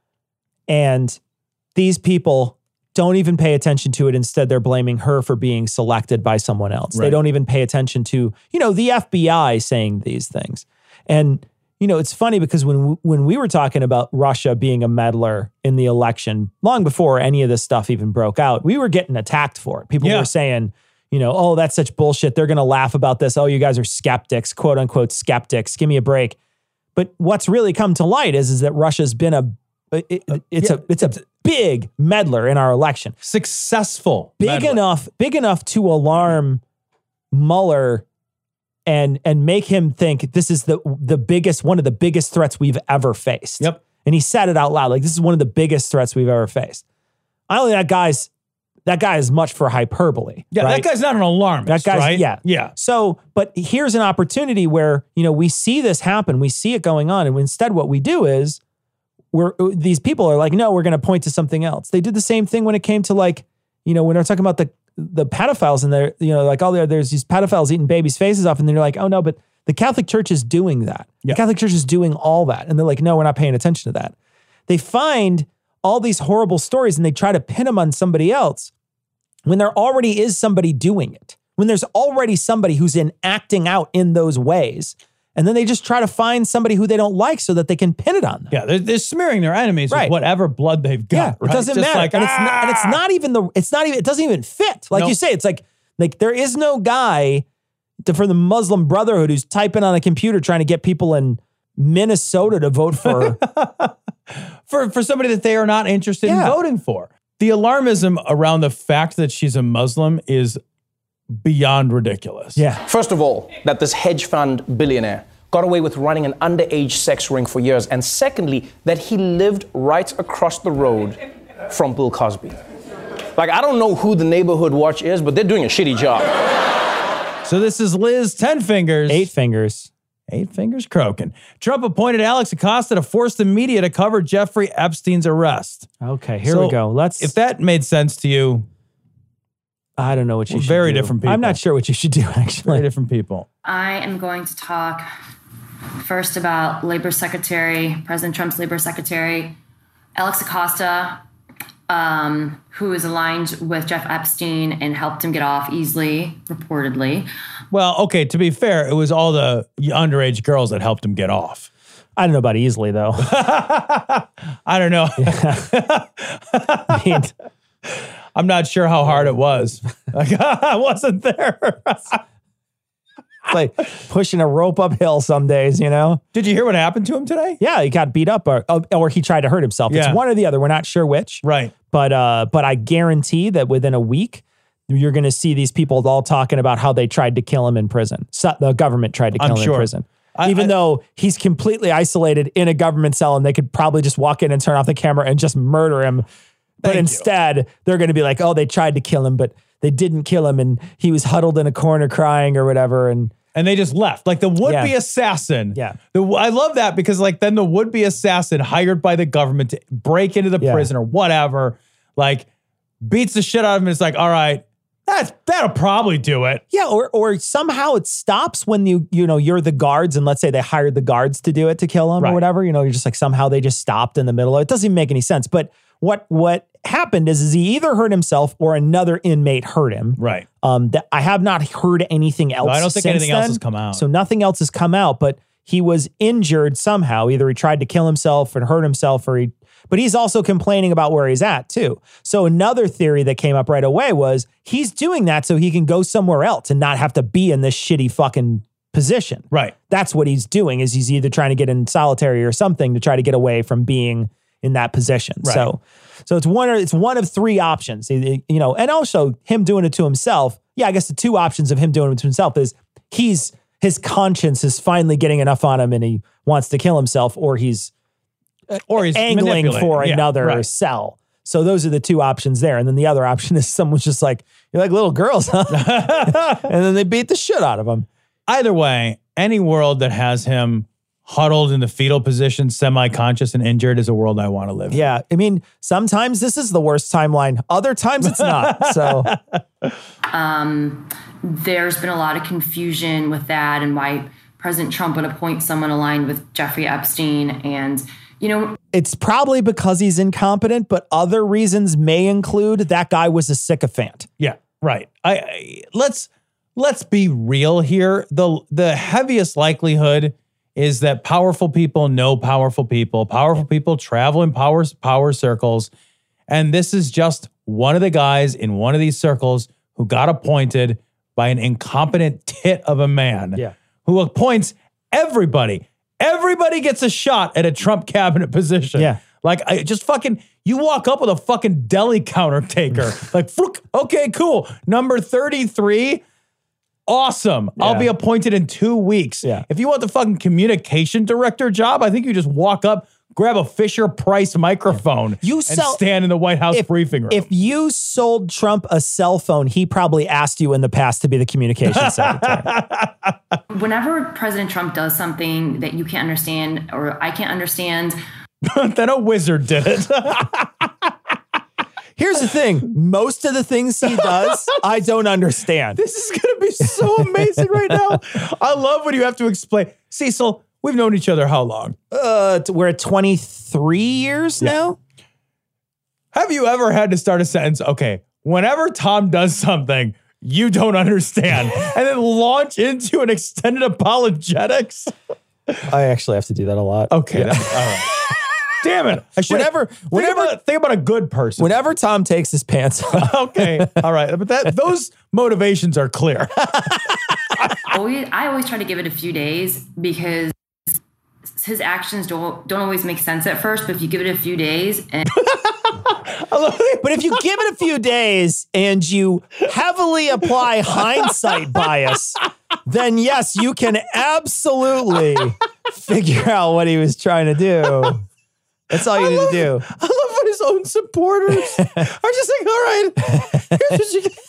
C: And these people don't even pay attention to it. Instead, they're blaming her for being selected by someone else. Right. They don't even pay attention to, the FBI saying these things. And, it's funny because when we were talking about Russia being a meddler in the election, long before any of this stuff even broke out, we were getting attacked for it. People were saying, oh, that's such bullshit. They're going to laugh about this. Oh, you guys are skeptics, quote unquote skeptics. Give me a break. But what's really come to light is that Russia's been it's a big meddler in our election.
B: Successful.
C: Big enough to alarm Mueller and make him think this is one of the biggest threats we've ever faced.
B: Yep.
C: And he said it out loud, like, this is one of the biggest threats we've ever faced. I don't think that guy is much for hyperbole.
B: Yeah,
C: right?
B: That guy's not an alarmist, right?
C: Yeah. So, but here's an opportunity where, we see this happen. We see it going on. And instead what we do is these people are like, no, we're going to point to something else. They did the same thing when it came to when they're talking about the pedophiles and they're, there's these pedophiles eating babies' faces off. And then you're like, oh no, but the Catholic Church is doing that. Yeah. The Catholic Church is doing all that. And they're like, no, we're not paying attention to that. They find all these horrible stories and they try to pin them on somebody else when there already is somebody doing it, when there's already somebody who's acting out in those ways. And then they just try to find somebody who they don't like so that they can pin it on them.
B: Yeah, they're smearing their enemies with whatever blood they've got.
C: Yeah, it doesn't
B: just
C: matter.
B: Like,
C: it doesn't even fit. Like you say, it's like there is no guy from the Muslim Brotherhood who's typing on a computer trying to get people in Minnesota to vote for
B: for somebody that they are not interested in voting for. The alarmism around the fact that she's a Muslim is beyond ridiculous.
C: Yeah.
F: First of all, that this hedge fund billionaire got away with running an underage sex ring for years. And secondly, that he lived right across the road from Bill Cosby. Like, I don't know who the Neighborhood Watch is, but they're doing a shitty job.
B: So this is Liz 10 Fingers.
C: 8 fingers.
B: 8 fingers croaking. Trump appointed Alex Acosta to force the media to cover Jeffrey Epstein's arrest.
C: Okay, here we go.
B: If that made sense to you,
C: I don't know what you should do.
B: Very different people.
C: I'm not sure what you should do, actually.
B: Very different people.
M: I am going to talk first about President Trump's Labor Secretary, Alex Acosta, who is aligned with Jeff Epstein and helped him get off easily, reportedly.
B: Well, okay, to be fair, it was all the underage girls that helped him get off.
C: I don't know about easily, though.
B: I don't know.
C: I mean,
B: I'm not sure how hard it was. Like, I wasn't there.
C: It's like pushing a rope uphill some days, you know?
B: Did you hear what happened to him today?
C: Yeah, he got beat up or he tried to hurt himself.
B: Yeah.
C: It's one or the other. We're not sure which.
B: Right.
C: But I guarantee that within a week, you're going to see these people all talking about how they tried to kill him in prison. So the government tried to kill him in prison. Even though he's completely isolated in a government cell and they could probably just walk in and turn off the camera and just murder him. But instead, they're going to be like, oh, they tried to kill him, but they didn't kill him. And he was huddled in a corner crying or whatever. And
B: they just left. Like the would-be assassin.
C: Yeah.
B: I love that because like then the would-be assassin hired by the government to break into the prison or whatever, like beats the shit out of him and it's like, all right, that'll probably do it.
C: Yeah, or somehow it stops when you're the guards and let's say they hired the guards to do it to kill him or whatever. You know, you're just like somehow they just stopped in the middle of it. It doesn't even make any sense. But what happened is he either hurt himself or another inmate hurt him.
B: Right.
C: That I have not heard anything else.
B: No, I don't think anything else has come out.
C: So nothing else has come out, but he was injured somehow. Either he tried to kill himself and hurt himself but he's also complaining about where he's at too. So another theory that came up right away was he's doing that so he can go somewhere else and not have to be in this shitty fucking position.
B: Right.
C: That's what he's doing is he's either trying to get in solitary or something to try to get away from being in that position.
B: Right.
C: So it's one of three options, you know, and also him doing it to himself. Yeah, I guess the two options of him doing it to himself is his conscience is finally getting enough on him and he wants to kill himself or he's angling for another cell. So those are the two options there. And then the other option is someone's just like, you're like little girls, huh? And then they beat the shit out of him.
B: Either way, any world that has him huddled in the fetal position, semi-conscious and injured is a world I want to live in.
C: Yeah. I mean, sometimes this is the worst timeline. Other times it's not. So
M: there's been a lot of confusion with that and why President Trump would appoint someone aligned with Jeffrey Epstein. And you know,
C: it's probably because he's incompetent, but other reasons may include that guy was a sycophant.
B: Yeah, right. Let's be real here. The heaviest likelihood is that powerful people know powerful people. Powerful people travel in power circles. And this is just one of the guys in one of these circles who got appointed by an incompetent tit of a man who appoints everybody. Everybody gets a shot at a Trump cabinet position.
C: Yeah.
B: Like, you walk up with a fucking deli counter taker. Like, okay, cool. Number 33, awesome.
C: Yeah.
B: I'll be appointed in 2 weeks.
C: Yeah.
B: If you want the fucking communication director job, I think you just walk up, grab a Fisher-Price microphone and stand in the White House briefing room.
C: If you sold Trump a cell phone, he probably asked you in the past to be the communications secretary.
M: Whenever President Trump does something that you can't understand or I can't understand,
B: then a wizard did it.
C: Here's the thing. Most of the things he does, I don't understand.
B: This is going to be so amazing right now. I love when you have to explain. Cecil, we've known each other how long?
C: We're at 23 years now.
B: Have you ever had to start a sentence? Okay, whenever Tom does something you don't understand and then launch into an extended apologetics?
C: I actually have to do that a lot.
B: Okay, all right. Damn it. Think about a good person.
C: Whenever Tom takes his pants off.
B: Okay. All right. But those motivations are clear.
M: I always try to give it a few days because his actions don't always make sense at first, but if you give it a few days and
C: but if you give it a few days and you heavily apply hindsight bias, then yes, you can absolutely figure out what he was trying to do. That's all you need to do.
B: I love when his own supporters are just like, all right, here's what you get.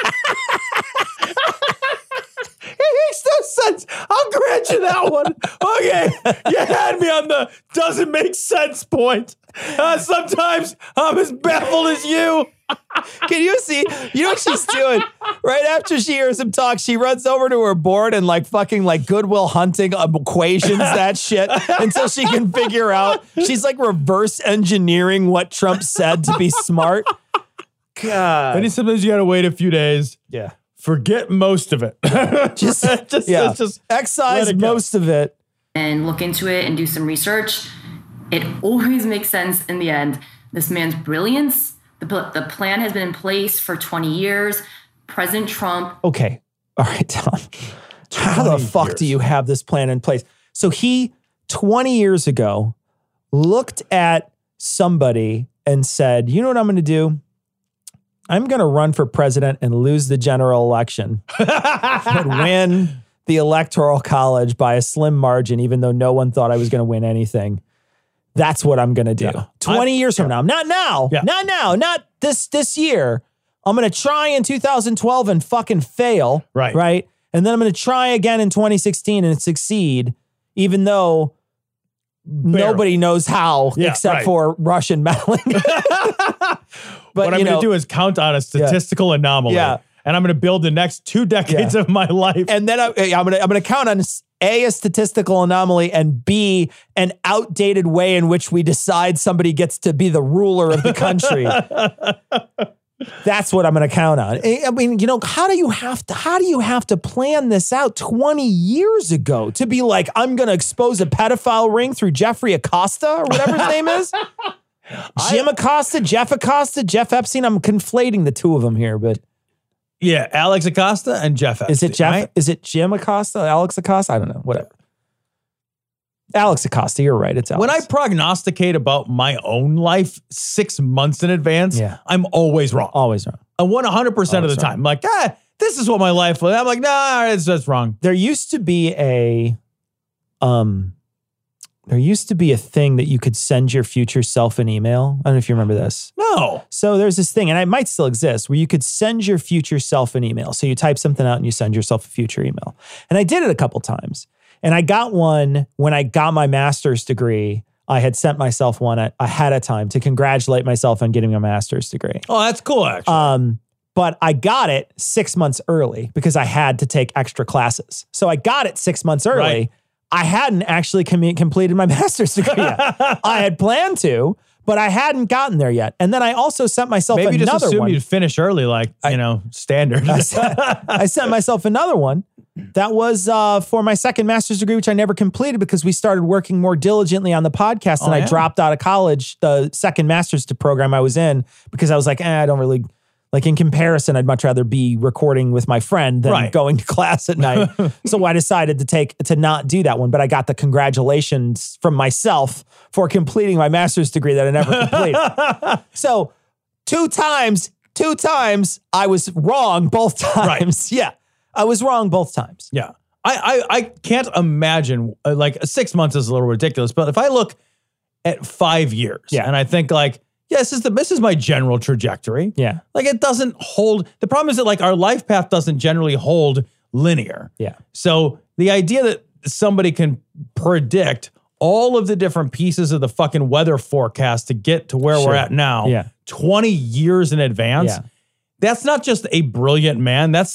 B: It makes no sense. I'll grant you that one. Okay, you had me on the doesn't make sense point. Sometimes I'm as baffled as you.
C: Can you see? You know what she's doing? Right after she hears him talk, she runs over to her board and fucking Goodwill Hunting equations that shit until she can figure out. She's reverse engineering what Trump said to be smart. God.
B: And sometimes you gotta wait a few days.
C: Yeah.
B: Forget most of it.
C: just excise most of it.
M: And look into it and do some research. It always makes sense in the end. This man's brilliance. The plan has been in place for 20 years. President Trump.
C: Okay. All right, Tom. How the fuck do you have this plan in place? So he, 20 years ago, looked at somebody and said, you know what I'm going to do? I'm going to run for president and lose the general election and win the electoral college by a slim margin, even though no one thought I was going to win anything. That's what I'm going to do. 20 years from now. Not now. Not now. Not this year. I'm going to try in 2012 and fucking fail. Right. And then I'm going to try again in 2016 and succeed, even though nobody knows how except for Russian meddling.
B: What I'm going to do is count on a statistical anomaly.
C: Yeah.
B: And I'm going to build the next 2 decades of my life.
C: And then I'm going to count on A, a statistical anomaly, and B, an outdated way in which we decide somebody gets to be the ruler of the country. That's what I'm going to count on. I mean, how do you have to plan this out 20 years ago to be like, I'm going to expose a pedophile ring through Jeffrey Acosta or whatever his name is? Jim Acosta, Jeff Epstein. I'm conflating the two of them here, but
B: yeah, Alex Acosta and Jeff Epstein.
C: Is it Jeff?
B: Right?
C: Is it Jim Acosta? Alex Acosta? I don't know. Whatever. Alex Acosta, you're right. It's Alex.
B: When I prognosticate about my own life 6 months in advance, I'm always wrong.
C: Always wrong.
B: 100% of the time. I'm like, this is what my life was. I'm like, nah, that's wrong.
C: There used to be a thing that you could send your future self an email. I don't know if you remember this.
B: No.
C: So there's this thing, and it might still exist, where you could send your future self an email. So you type something out and you send yourself a future email. And I did it a couple times. And I got one when I got my master's degree. I had sent myself one ahead of time to congratulate myself on getting a master's degree.
B: Oh, that's cool, actually.
C: But I got it 6 months early because I had to take extra classes. So I got it 6 months early.
B: Right.
C: I hadn't actually completed my master's degree yet. I had planned to, but I hadn't gotten there yet. And then I also sent myself
B: Maybe
C: another
B: just assume
C: one.
B: You'd finish early, standard.
C: I sent myself another one. That was for my second master's degree, which I never completed because we started working more diligently on the podcast. And I dropped out of college, the second master's program I was in, because I was like, I don't really... Like in comparison, I'd much rather be recording with my friend than going to class at night. So I decided to not do that one, but I got the congratulations from myself for completing my master's degree that I never completed. So two times, I was wrong both times.
B: Right.
C: Yeah, I was wrong both times.
B: Yeah. I can't imagine, 6 months is a little ridiculous, but if I look at 5 years and I think this is my general trajectory.
C: Yeah.
B: It doesn't hold. The problem is that our life path doesn't generally hold linear.
C: Yeah.
B: So the idea that somebody can predict all of the different pieces of the fucking weather forecast to get to where we're at now, 20 years in advance, that's not just a brilliant man. That's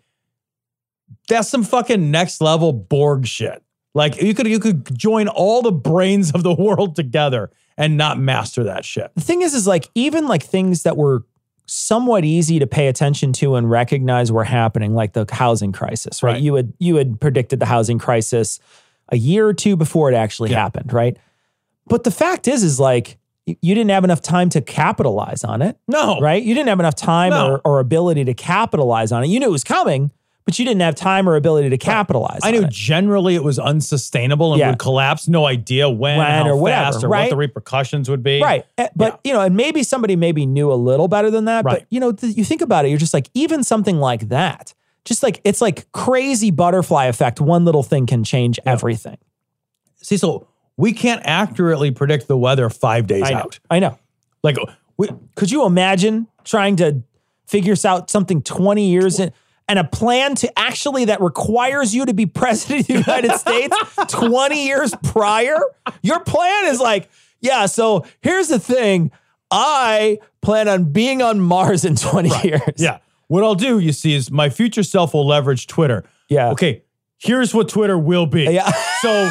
B: some fucking next level Borg shit. You could join all the brains of the world together and not master that shit.
C: The thing is even things that were somewhat easy to pay attention to and recognize were happening, like the housing crisis, right? You had predicted the housing crisis a year or two before it actually happened, right? But the fact is you didn't have enough time to capitalize on it.
B: No.
C: Right? You didn't have enough time or ability to capitalize on it. You knew it was coming, but you didn't have time or ability to capitalize on it.
B: I knew generally it was unsustainable and would collapse. No idea when how
C: or whatever,
B: fast or what the repercussions would be.
C: Right. But, and maybe somebody knew a little better than that.
B: Right.
C: But, you think about it, you're just even something like that, it's crazy butterfly effect. One little thing can change everything.
B: See, so we can't accurately predict the weather 5 days out.
C: I know. Could you imagine trying to figure out something 20 years in? And a plan that requires you to be president of the United States 20 years prior? Your plan is so here's the thing. I plan on being on Mars in 20 years.
B: Yeah. What I'll do, you see, is my future self will leverage Twitter.
C: Yeah.
B: Okay. Here's what Twitter will be.
C: Yeah.
B: So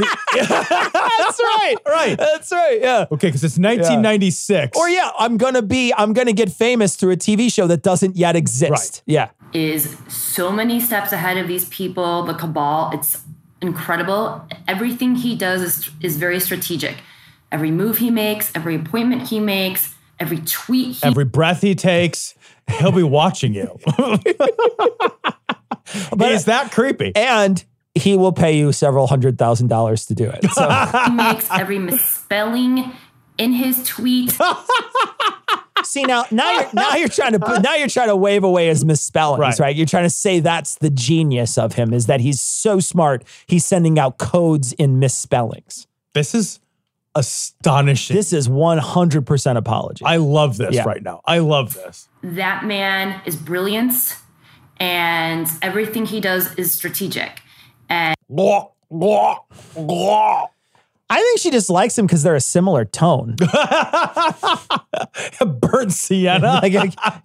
C: that's right.
B: Right.
C: That's right. Yeah.
B: Okay, because it's 1996.
C: Or I'm gonna get famous through a TV show that doesn't yet exist.
B: Right.
C: Yeah.
M: Is so many steps ahead of these people, the cabal. It's incredible. Everything he does is very strategic. Every move he makes, every appointment he makes, every tweet
B: every breath he takes, he'll be watching you.
C: But
B: He's that creepy.
C: And he will pay you several $100,000 to do it. So.
M: He makes every misspelling in his tweet.
C: See, now you're trying to wave away his misspellings, right? You're trying to say that's the genius of him, is that he's so smart. He's sending out codes in misspellings.
B: This is astonishing.
C: This is 100% apology.
B: I love this right now. I love this.
M: That man is brilliant, and everything he does is strategic. And
C: I think she just likes him because they're a similar tone.
B: Burnt sienna.
C: like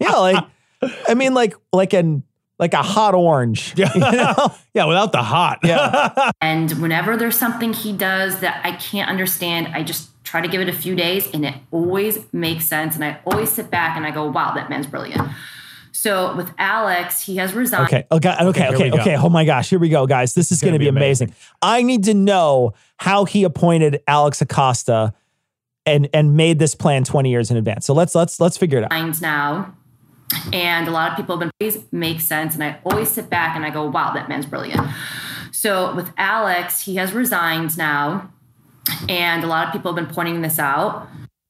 C: a hot orange.
B: Yeah.
C: You know?
B: Yeah, without the hot.
C: Yeah.
M: And whenever there's something he does that I can't understand, I just try to give it a few days, and it always makes sense. And I always sit back and I go, wow, that man's brilliant. So with Alex, he has resigned.
C: Okay. Oh my gosh. Here we go, guys. This is going to be amazing. I need to know how he appointed Alex Acosta and made this plan 20 years in advance. So let's figure it out.
M: Now, and a lot of people have been always make sense, and I always sit back and I go, wow, that man's brilliant. So with Alex, he has resigned now, and a lot of people have been pointing this out.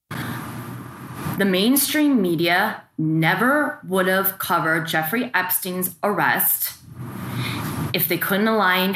M: The mainstream media never would have covered Jeffrey Epstein's arrest if they couldn't align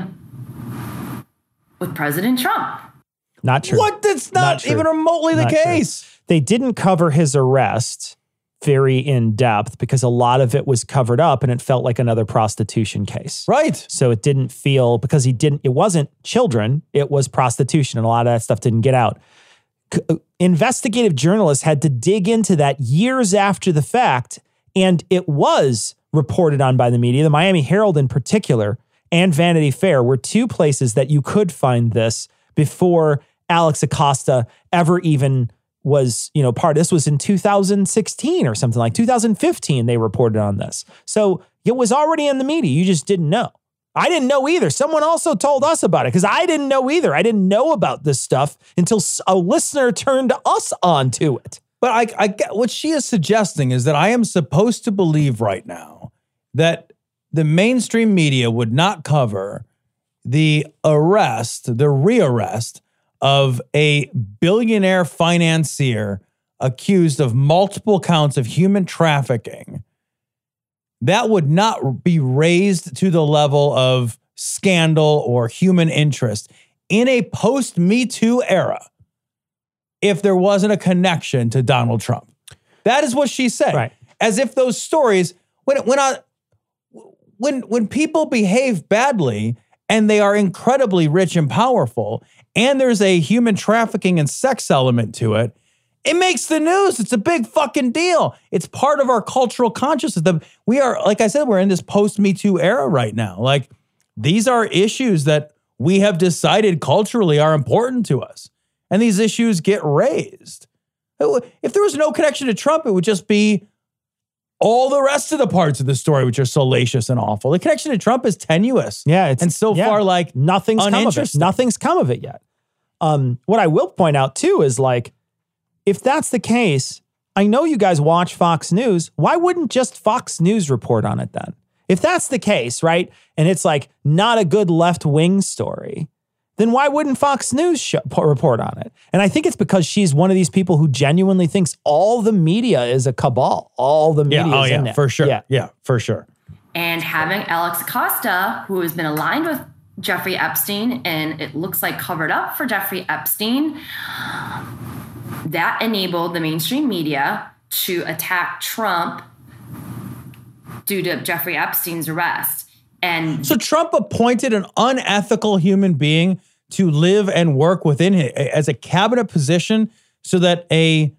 M: him with President Trump.
C: Not true.
B: What? That's not even remotely the case.
C: True. They didn't cover his arrest very in depth because a lot of it was covered up and it felt like another prostitution case.
B: Right.
C: So it didn't feel, because it wasn't children, it was prostitution, and a lot of that stuff didn't get out. Investigative journalists had to dig into that years after the fact, and it was reported on by the media. The Miami Herald in particular and Vanity Fair were two places that you could find this before Alex Acosta ever even was, part. This was in 2016 or something, like 2015 they reported on this. So it was already in the media. You just didn't know. I didn't know either. Someone also told us about it because I didn't know either. I didn't know about this stuff until a listener turned us on to it.
B: But I get what she is suggesting is that I am supposed to believe right now that the mainstream media would not cover the rearrest of a billionaire financier accused of multiple counts of human trafficking. That would not be raised to the level of scandal or human interest in a post-Me Too era if there wasn't a connection to Donald Trump. That is what she said.
C: Right.
B: As if those stories, when people behave badly and they are incredibly rich and powerful, and there's a human trafficking and sex element to it, it makes the news. It's a big fucking deal. It's part of our cultural consciousness. We are, like I said, we're in this post-Me Too era right now. Like, these are issues that we have decided culturally are important to us. And these issues get raised. If there was no connection to Trump, it would just be all the rest of the parts of the story, which are salacious and awful. The connection to Trump is tenuous.
C: Yeah.
B: And so far, like,
C: nothing's come of it. Nothing's come of it yet. What I will point out too is, like, if that's the case, I know you guys watch Fox News. Why wouldn't just Fox News report on it then? If that's the case, right? And it's like not a good left-wing story, then why wouldn't Fox News report on it? And I think it's because she's one of these people who genuinely thinks all the media is a cabal. All the media is in there.
B: For sure. Yeah, for sure.
M: And having Alex Acosta, who has been aligned with Jeffrey Epstein, and it looks like covered up for Jeffrey Epstein, that enabled the mainstream media to attack Trump due to Jeffrey Epstein's arrest. And
B: so Trump appointed an unethical human being to live and work within it as a cabinet position so that a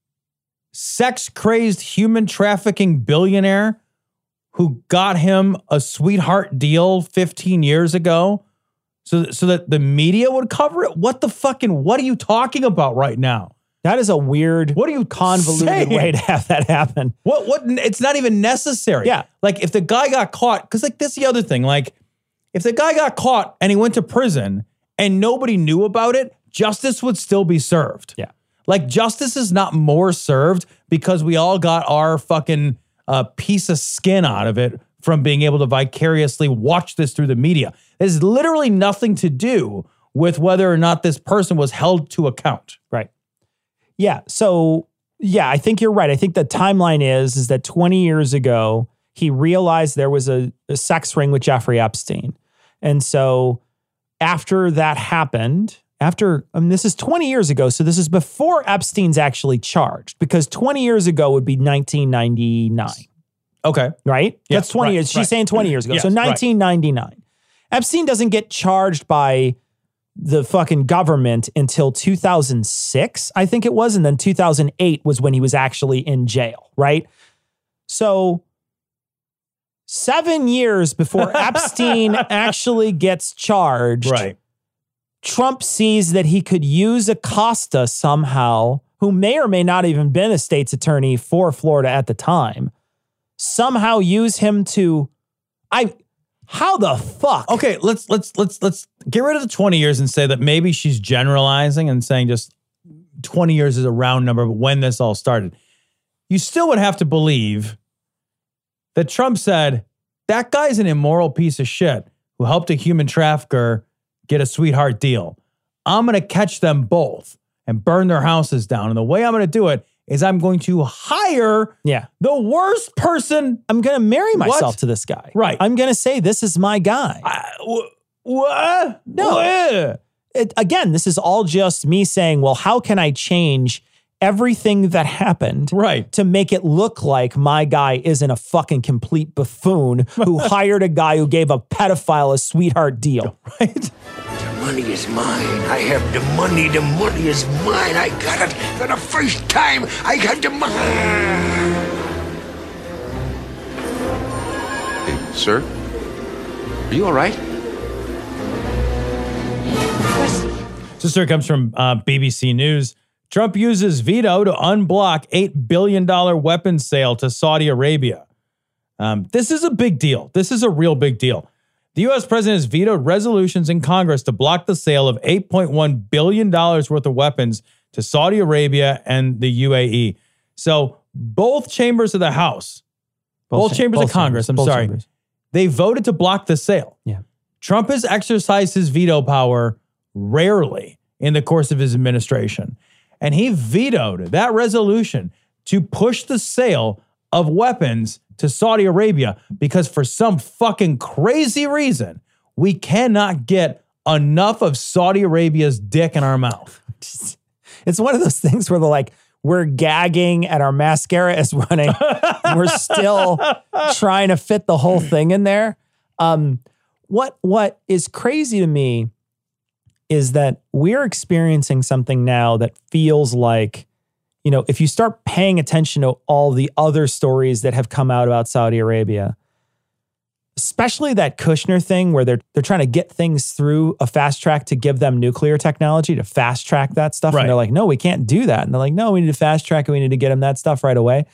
B: sex-crazed human trafficking billionaire who got him a sweetheart deal 15 years ago so that the media would cover it? What are you talking about right now?
C: That is a weird,
B: what are you
C: convoluted way to have that happen.
B: What? It's not even necessary.
C: Yeah.
B: Like, if the guy got caught, because, like, this is the other thing. Like, if the guy got caught and he went to prison and nobody knew about it, justice would still be served.
C: Yeah.
B: Like, justice is not more served because we all got our fucking piece of skin out of it from being able to vicariously watch this through the media. It has literally nothing to do with whether or not this person was held to account.
C: Right. Yeah. So, yeah, I think you're right. I think the timeline is that 20 years ago, he realized there was a sex ring with Jeffrey Epstein. And so after that happened, this is 20 years ago, so this is before Epstein's actually charged, because 20 years ago would be 1999.
B: Okay.
C: Right?
B: Yeah,
C: That's 20 years. She's saying 20 years ago.
B: Yes,
C: so 1999. Right. Epstein doesn't get charged by the fucking government until 2006, I think it was. And then 2008 was when he was actually in jail, right? So 7 years before Epstein actually gets charged,
B: right,
C: Trump sees that he could use Acosta somehow, who may or may not even been a state's attorney for Florida at the time, somehow use him to, how the fuck?
B: Okay, let's get rid of the 20 years and say that maybe she's generalizing and saying just 20 years is a round number, but when this all started. You still would have to believe that Trump said, that guy's an immoral piece of shit who helped a human trafficker get a sweetheart deal. I'm going to catch them both and burn their houses down. And the way I'm going to do it is I'm going to hire the worst person.
C: I'm going to marry myself to this guy.
B: Right.
C: I'm going to say, this is my guy.
B: What?
C: No. Again, this is all just me saying, well, how can I change everything that happened to make it look like my guy isn't a fucking complete buffoon who hired a guy who gave a pedophile a sweetheart deal?
B: Right.
N: The money is mine. I have the money. The money is mine. I got it for the first time. I got the money.
D: Hey, sir? Are you all right?
B: This story comes from BBC News. Trump uses veto to unblock $8 billion weapons sale to Saudi Arabia. This is a big deal. This is a real big deal. The U.S. president has vetoed resolutions in Congress to block the sale of $8.1 billion worth of weapons to Saudi Arabia and the UAE. So both chambers of the House, both chambers of Congress, they voted to block the sale.
C: Yeah.
B: Trump has exercised his veto power rarely in the course of his administration. And he vetoed that resolution to push the sale of weapons to Saudi Arabia because for some fucking crazy reason, we cannot get enough of Saudi Arabia's dick in our mouth.
C: It's one of those things where they're like, we're gagging and our mascara is running. We're still trying to fit the whole thing in there. What is crazy to me is that we're experiencing something now that feels like, you know, if you start paying attention to all the other stories that have come out about Saudi Arabia, especially that Kushner thing where they're trying to get things through a fast track to give them nuclear technology to fast track that stuff. And they're like, no, we can't do that. And they're like, no, we need to fast track it. We need to get them that stuff right away.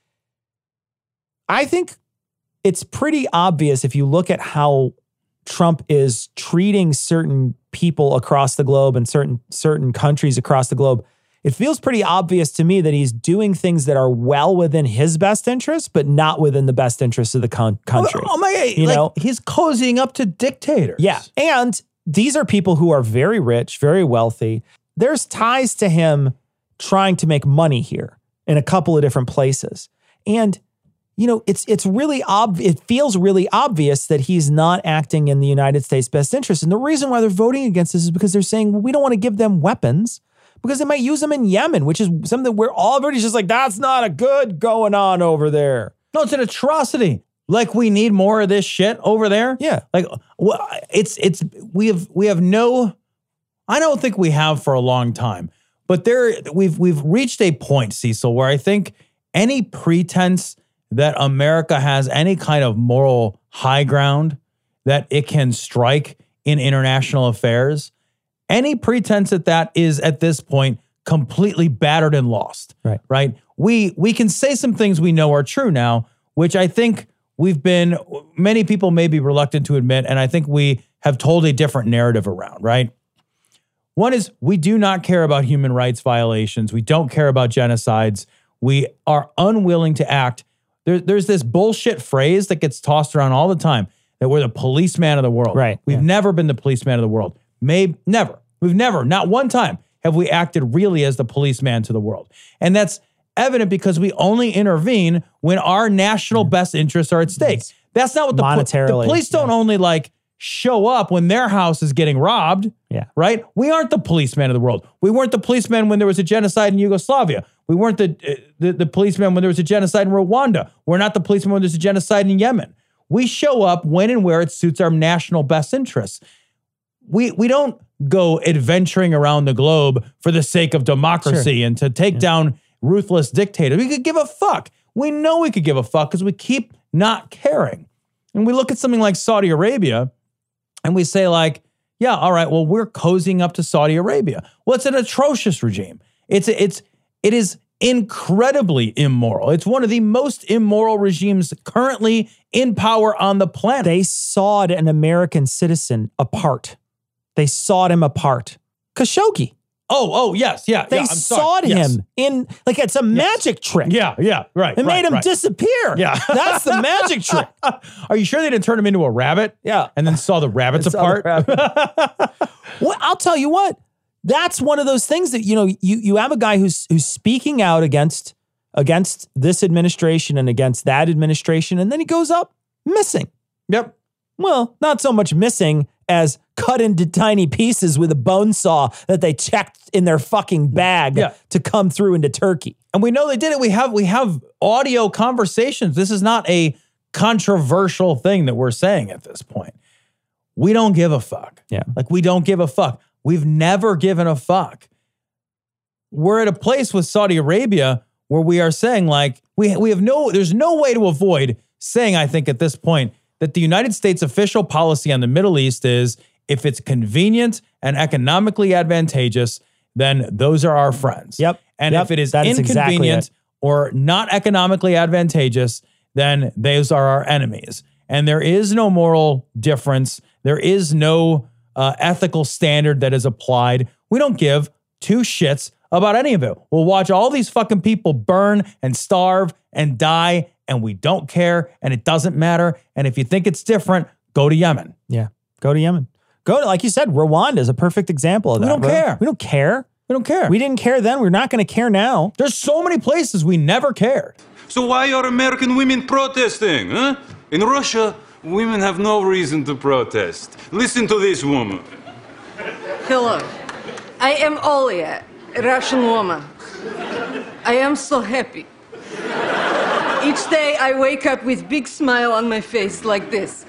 C: I think it's pretty obvious if you look at how Trump is treating certain people across the globe and certain countries across the globe. It feels pretty obvious to me that he's doing things that are well within his best interest, but not within the best interest of the country.
B: Oh my God. You know, he's cozying up to dictators.
C: Yeah. And these are people who are very rich, very wealthy. There's ties to him trying to make money here in a couple of different places. And you know, it's really it feels really obvious that he's not acting in the United States' best interest. And the reason why they're voting against this is because they're saying, well, we don't want to give them weapons because they might use them in Yemen, which is something we're already just like, that's not a good going on over there.
B: No, it's an atrocity. Like we need more of this shit over there.
C: Yeah.
B: Like we have no, I don't think we have for a long time, but we've reached a point, Cecil, where I think any pretense that America has any kind of moral high ground that it can strike in international affairs, any pretense that is at this point completely battered and lost. Right. We can say some things we know are true now, which I think many people may be reluctant to admit, and I think we have told a different narrative around, right? One is we do not care about human rights violations. We don't care about genocides. We are unwilling to act. There's this bullshit phrase that gets tossed around all the time that we're the policeman of the world.
C: Right.
B: We've never been the policeman of the world. Never. We've never, not one time have we acted really as the policeman to the world. And that's evident because we only intervene when our national best interests are at stake. That's not what the
C: monetarily.
B: The police don't only like show up when their house is getting robbed.
C: Yeah.
B: Right? We aren't the policeman of the world. We weren't the policeman when there was a genocide in Yugoslavia. We weren't the policeman when there was a genocide in Rwanda. We're not the policeman when there's a genocide in Yemen. We show up when and where it suits our national best interests. We don't go adventuring around the globe for the sake of democracy and to take down ruthless dictators. We could give a fuck. We know we could give a fuck because we keep not caring. And we look at something like Saudi Arabia and we say like, yeah, all right, well, we're cozying up to Saudi Arabia. Well, it's an atrocious regime. It is incredibly immoral. It's one of the most immoral regimes currently in power on the planet.
C: They sawed an American citizen apart. They sawed him apart. Khashoggi.
B: Oh, yes, yeah.
C: They sawed him in, like it's a magic trick.
B: Yeah, right.
C: It made him disappear.
B: Yeah.
C: That's the magic trick.
B: Are you sure they didn't turn him into a rabbit?
C: Yeah.
B: And then saw the rabbits apart?
C: Well, I'll tell you what. That's one of those things that, you have a guy who's speaking out against this administration and against that administration, and then he goes up missing.
B: Yep.
C: Well, not so much missing as cut into tiny pieces with a bone saw that they checked in their fucking bag to come through into Turkey.
B: And we know they did it. We have audio conversations. This is not a controversial thing that we're saying at this point. We don't give a fuck.
C: Yeah.
B: Like we don't give a fuck. We've never given a fuck. We're at a place with Saudi Arabia where we are saying like, there's no way to avoid saying, I think at this point, that the United States official policy on the Middle East is if it's convenient and economically advantageous, then those are our friends.
C: Yep.
B: And if it is inconvenient or not economically advantageous, then those are our enemies. And there is no moral difference. There is no ethical standard that is applied. We don't give two shits about any of it. We'll watch all these fucking people burn and starve and die, and we don't care, and it doesn't matter. And if you think it's different, go to Yemen.
C: Yeah, go to Yemen. Go to, like you said, Rwanda is a perfect example of that.
B: We don't care.
C: We don't care.
B: We don't care.
C: We didn't care then. We're not going to care now.
B: There's so many places we never cared.
O: So why are American women protesting, huh? In Russia, women have no reason to protest. Listen to this woman.
P: Hello. I am Olia, a Russian woman. I am so happy. Each day I wake up with big smile on my face like this.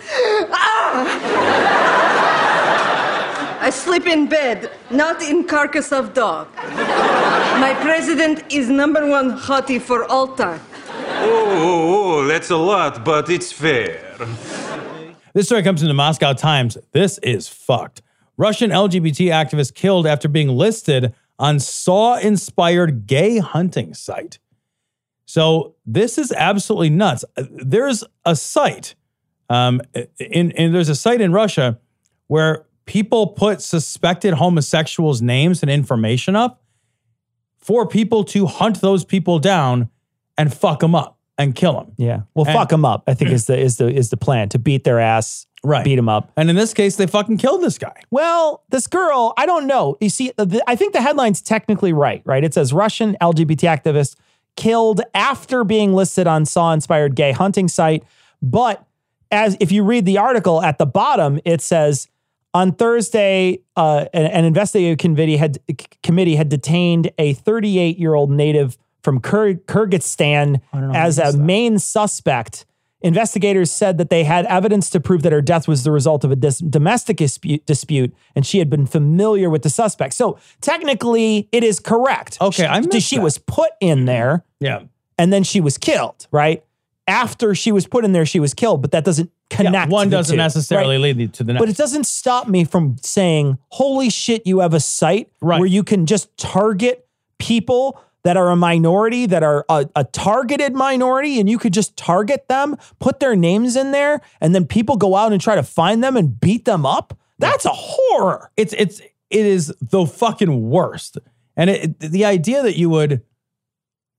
P: I sleep in bed, not in carcass of dog. My president is #1 hottie for all time.
O: Oh, that's a lot, but it's fair.
B: This story comes from the Moscow Times. This is fucked. Russian LGBT activist killed after being listed on Saw-inspired gay hunting site. So this is absolutely nuts. There's a site, there's a site in Russia where people put suspected homosexuals' names and information up for people to hunt those people down and fuck them up and kill them.
C: Yeah, well, fuck them up. I think is the plan, to beat their ass,
B: right?
C: Beat them up.
B: And in this case, they fucking killed this guy.
C: Well, this girl, I don't know. You see, I think the headline's technically right? It says Russian LGBT activist killed after being listed on Saw-inspired gay hunting site. But if you read the article at the bottom, it says on Thursday, an investigative committee had detained a 38-year-old native from Kyrgyzstan as a main suspect. Investigators said that they had evidence to prove that her death was the result of a domestic dispute, and she had been familiar with the suspect. So technically, it is correct.
B: Okay,
C: she was put in there.
B: Yeah.
C: And then she was killed, right? After she was put in there, she was killed, but that doesn't connect.
B: One doesn't necessarily lead to the next.
C: But it doesn't stop me from saying, holy shit, you have a site where you can just target people that are a minority, that are a targeted minority, and you could just target them, put their names in there, and then people go out and try to find them and beat them up. That's a horror.
B: It is the fucking worst. And the idea that you would,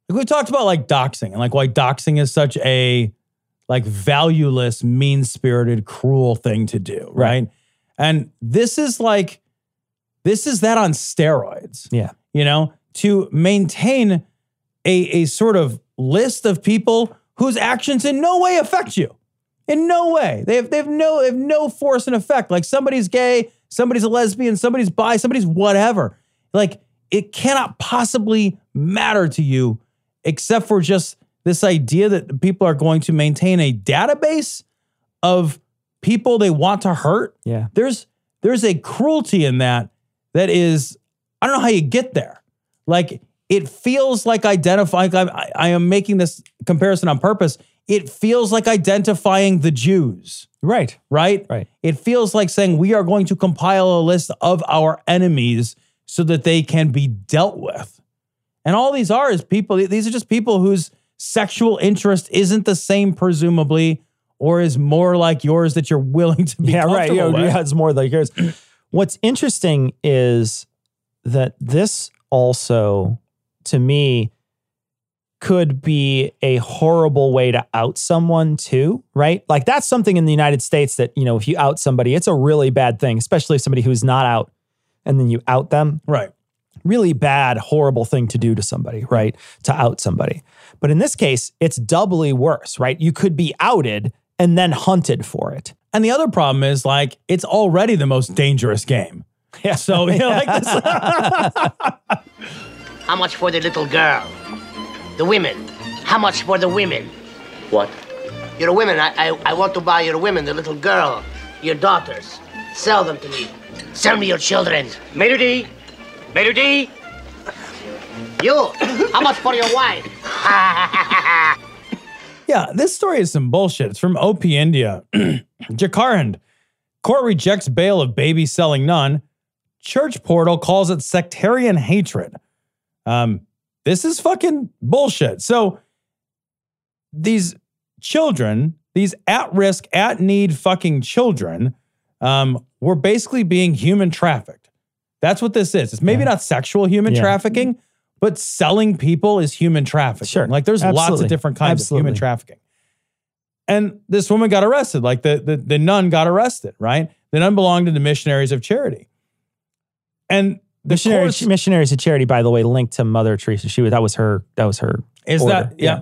B: we talked about like doxing and like why doxing is such a like valueless, mean-spirited, cruel thing to do, right? And this is that on steroids.
C: Yeah.
B: You know, to maintain a sort of list of people whose actions in no way affect you. In no way. They have no force and effect. Like somebody's gay, somebody's a lesbian, somebody's bi, somebody's whatever. Like it cannot possibly matter to you except for just this idea that people are going to maintain a database of people they want to hurt.
C: Yeah.
B: There's a cruelty in that is, I don't know how you get there. Like it feels like identifying, I am making this comparison on purpose. It feels like identifying the Jews.
C: Right.
B: Right?
C: Right.
B: It feels like saying we are going to compile a list of our enemies so that they can be dealt with. And all these are is people, these are just people whose sexual interest isn't the same, presumably, or is more like yours that you're willing to be comfortable with.
C: Yeah, it's more like yours. What's interesting is that this also, to me, could be a horrible way to out someone too, right? Like that's something in the United States that, you know, if you out somebody, it's a really bad thing, especially if somebody who's not out and then you out them.
B: Right.
C: Really bad, horrible thing to do to somebody, right? To out somebody. But in this case, it's doubly worse, right? You could be outed and then hunted for it.
B: And the other problem is like, it's already the most dangerous game.
C: Yeah.
B: So, you know, like this.
N: How much for the little girl? The women. How much for the women?
D: What?
N: Your women. I want to buy your women, the little girl, your daughters. Sell them to me. Sell me your children. Maitre D. Maitre D. You. How much for your wife?
B: Yeah, this story is some bullshit. It's from OP India. Jharkhand. Court rejects bail of baby selling nun. Church portal calls it sectarian hatred. This is fucking bullshit. So these children, these at-risk, at-need fucking children, were basically being human trafficked. That's what this is. It's maybe not sexual human trafficking, but selling people is human trafficking.
C: Sure.
B: Like there's lots of different kinds of human trafficking. And this woman got arrested. Like the nun got arrested, right? The nun belonged to the Missionaries of Charity. And the
C: Missionaries of Charity, by the way, linked to Mother Teresa. That was her.
B: Is
C: order.
B: that, yeah.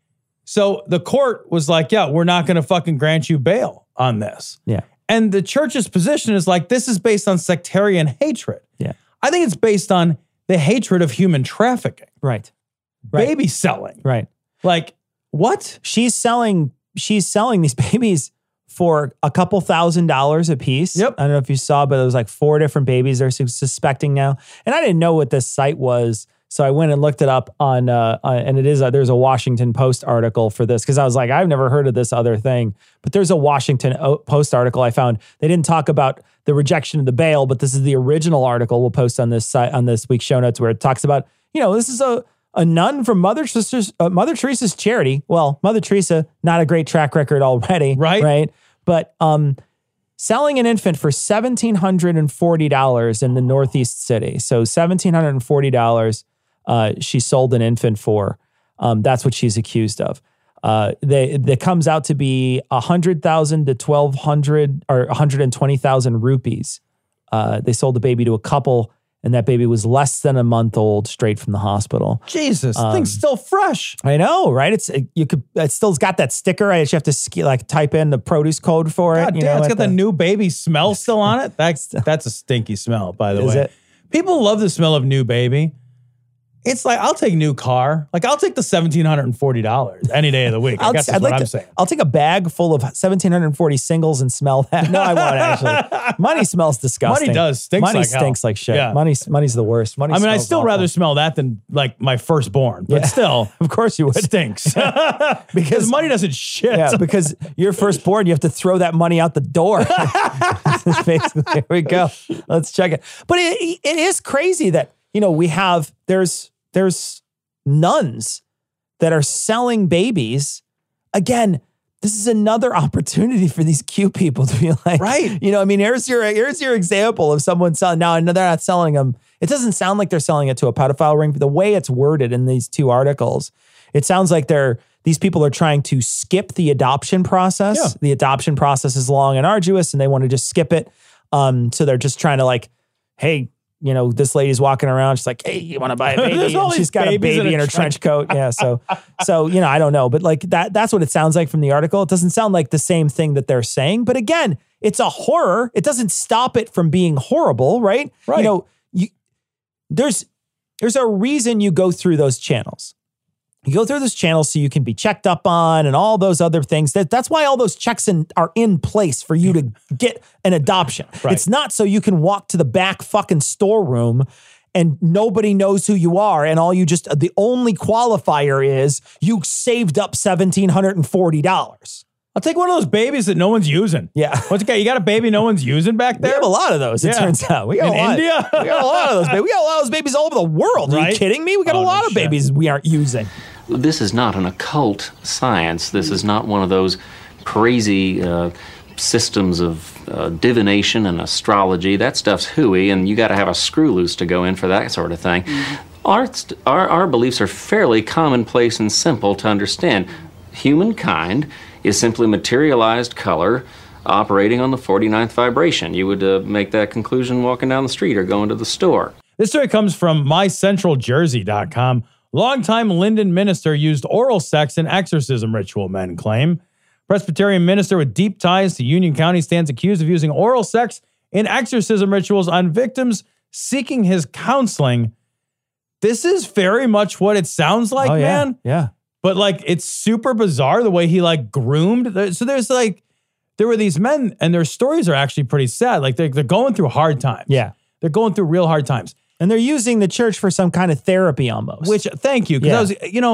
B: So the court was like, yeah, we're not going to fucking grant you bail on this.
C: Yeah.
B: And the church's position is like, this is based on sectarian hatred.
C: Yeah.
B: I think it's based on the hatred of human trafficking.
C: Right.
B: Baby selling.
C: Right.
B: Like, what?
C: She's selling these babies for a couple $1,000s a piece.
B: Yep.
C: I don't know if you saw, but it was like 4 different babies they're suspecting now. And I didn't know what this site was. So I went and looked it up on and it is there's a Washington Post article for this because I was like, I've never heard of this other thing. But there's a Washington Post article I found. They didn't talk about the rejection of the bail, but this is the original article we'll post on this site on this week's show notes where it talks about, you know, this is a nun from Mother Teresa's charity. Well, Mother Teresa, not a great track record already, right? But selling an infant for $1,740 in the Northeast city. So $1,740. She sold an infant for. That's what she's accused of. That comes out to be 100,000 to 1,200 or 120,000 rupees. They sold the baby to a couple, and that baby was less than a month old, straight from the hospital.
B: Jesus, thing's still fresh.
C: I know, right? It still's got that sticker. I just have to type in the produce code for it.
B: God damn, it's got the new baby smell still on it. That's a stinky smell, by the way.
C: Is it?
B: People love the smell of new baby. It's like, I'll take new car. Like, I'll take the $1,740 any day of the week. I guess that's what I'm saying.
C: I'll take a bag full of 1,740 singles and smell that. No, I won't actually. Money smells disgusting.
B: Money does.
C: Money
B: like
C: stinks
B: hell.
C: like shit.
B: Yeah.
C: Money's the worst. Money
B: I mean, I'd
C: smells
B: still
C: awful.
B: rather smell that than like my firstborn, but still.
C: Of course you would.
B: It stinks. because money doesn't shit.
C: Yeah, because you're firstborn, you have to throw that money out the door. Basically, here we go. Let's check it. But it is crazy that, you know, there's nuns that are selling babies. Again, this is another opportunity for these cute people to be like,
B: right.
C: You know, I mean, here's your example of someone selling. Now, I know they're not selling them it doesn't sound like they're selling it to a pedophile ring. The way it's worded in these two articles, it sounds like these people are trying to skip the adoption process.
B: Yeah.
C: The adoption process is long and arduous, and they want to just skip it. So they're just trying to like, hey, you know, this lady's walking around. She's like, hey, you want to buy a baby? And she's got a baby in her trench coat. Yeah. So, you know, I don't know, but like that's what it sounds like from the article. It doesn't sound like the same thing that they're saying, but again, it's a horror. It doesn't stop it from being horrible, right?
B: Right.
C: You know, there's a reason you go through those channels. You go through those channels so you can be checked up on and all those other things. That's why all those checks are in place for you to get an adoption.
B: Right.
C: It's not so you can walk to the back fucking storeroom and nobody knows who you are. And the only qualifier is you saved up $1,740.
B: I'll take one of those babies that no one's using.
C: Yeah.
B: What's okay? You got a baby no one's using back there?
C: We have a lot of those, it turns out. We got
B: in
C: a lot.
B: India?
C: We got a lot of those babies. We got a lot of those babies all over the world. Are
B: Right?
C: you kidding me? We got a lot of babies we aren't using.
Q: This is not an occult science. This is not one of those crazy systems of divination and astrology. That stuff's hooey, and you got to have a screw loose to go in for that sort of thing. Our beliefs are fairly commonplace and simple to understand. Humankind is simply materialized color operating on the 49th vibration. You would make that conclusion walking down the street or going to the store.
B: This story comes from mycentraljersey.com. Longtime Linden minister used oral sex in exorcism ritual, men claim. Presbyterian minister with deep ties to Union County stands accused of using oral sex in exorcism rituals on victims seeking his counseling. This is very much what it sounds like, man.
C: Yeah.
B: But like, it's super bizarre the way he like groomed. So there were these men and their stories are actually pretty sad. Like they're going through hard times.
C: Yeah.
B: They're going through real hard times.
C: And they're using the church for some kind of therapy almost.
B: Which, thank you. Because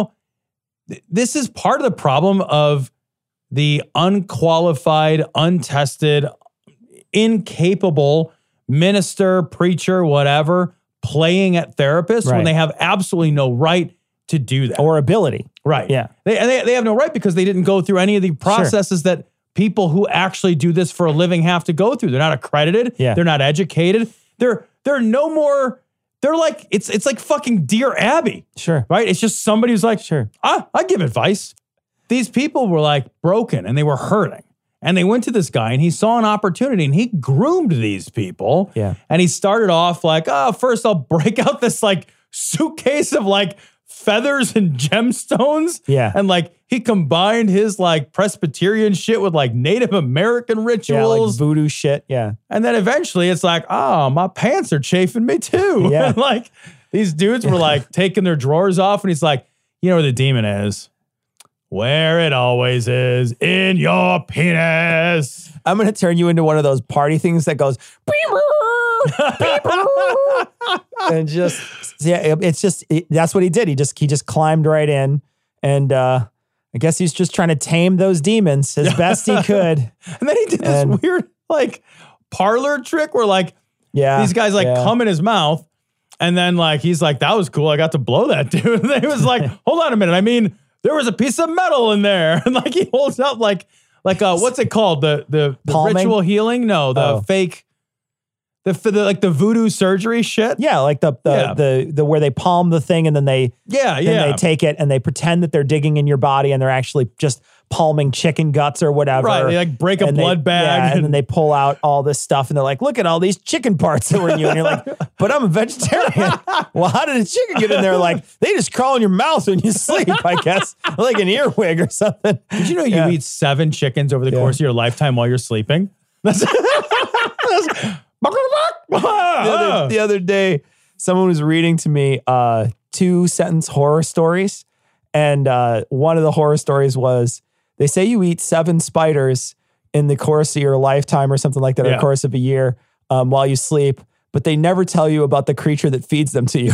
B: this is part of the problem of the unqualified, untested, incapable minister, preacher, whatever, playing at therapists when they have absolutely no right to do that.
C: Or ability.
B: Right.
C: Yeah.
B: They have no right because they didn't go through any of the processes that people who actually do this for a living have to go through. They're not accredited.
C: Yeah.
B: They're not educated. They're no more. They're like, it's like fucking Dear Abby.
C: Sure.
B: Right? It's just somebody who's like, I give advice. These people were like broken and they were hurting. And they went to this guy and he saw an opportunity and he groomed these people.
C: Yeah.
B: And he started off like, first I'll break out this like suitcase of like feathers and gemstones.
C: Yeah.
B: And like he combined his like Presbyterian shit with like Native American rituals.
C: Yeah, like voodoo shit. Yeah.
B: And then eventually it's like, my pants are chafing me too.
C: Yeah.
B: And like these dudes were like taking their drawers off and he's like, you know where the demon is? Where it always is, in your penis.
C: I'm going to turn you into one of those party things that goes, and just, that's what he did. He just climbed right in. And I guess he's just trying to tame those demons as best he could.
B: And then he did this weird like parlor trick where like these guys like come in his mouth. And then like, he's like, that was cool. I got to blow that dude. And then he was like, hold on a minute. I mean, there was a piece of metal in there. And like he holds up like what's it called? The ritual healing? No, the fake, the voodoo surgery shit.
C: Yeah, like the where they palm the thing and then they they take it and they pretend that they're digging in your body and they're actually just palming chicken guts or whatever.
B: Right, they like break a blood bag.
C: And then they pull out all this stuff and they're like, look at all these chicken parts that were in you. And you're like, but I'm a vegetarian. Well, how did a chicken get in there? Like, they just crawl in your mouth when you sleep, I guess. Like an earwig or something.
B: Did you know you eat 7 chickens over the course of your lifetime while you're sleeping? The
C: other day, someone was reading to me 2-sentence horror stories. And one of the horror stories was, they say you eat 7 spiders in the course of your lifetime or something like that, or the course of a year while you sleep, but they never tell you about the creature that feeds them to you.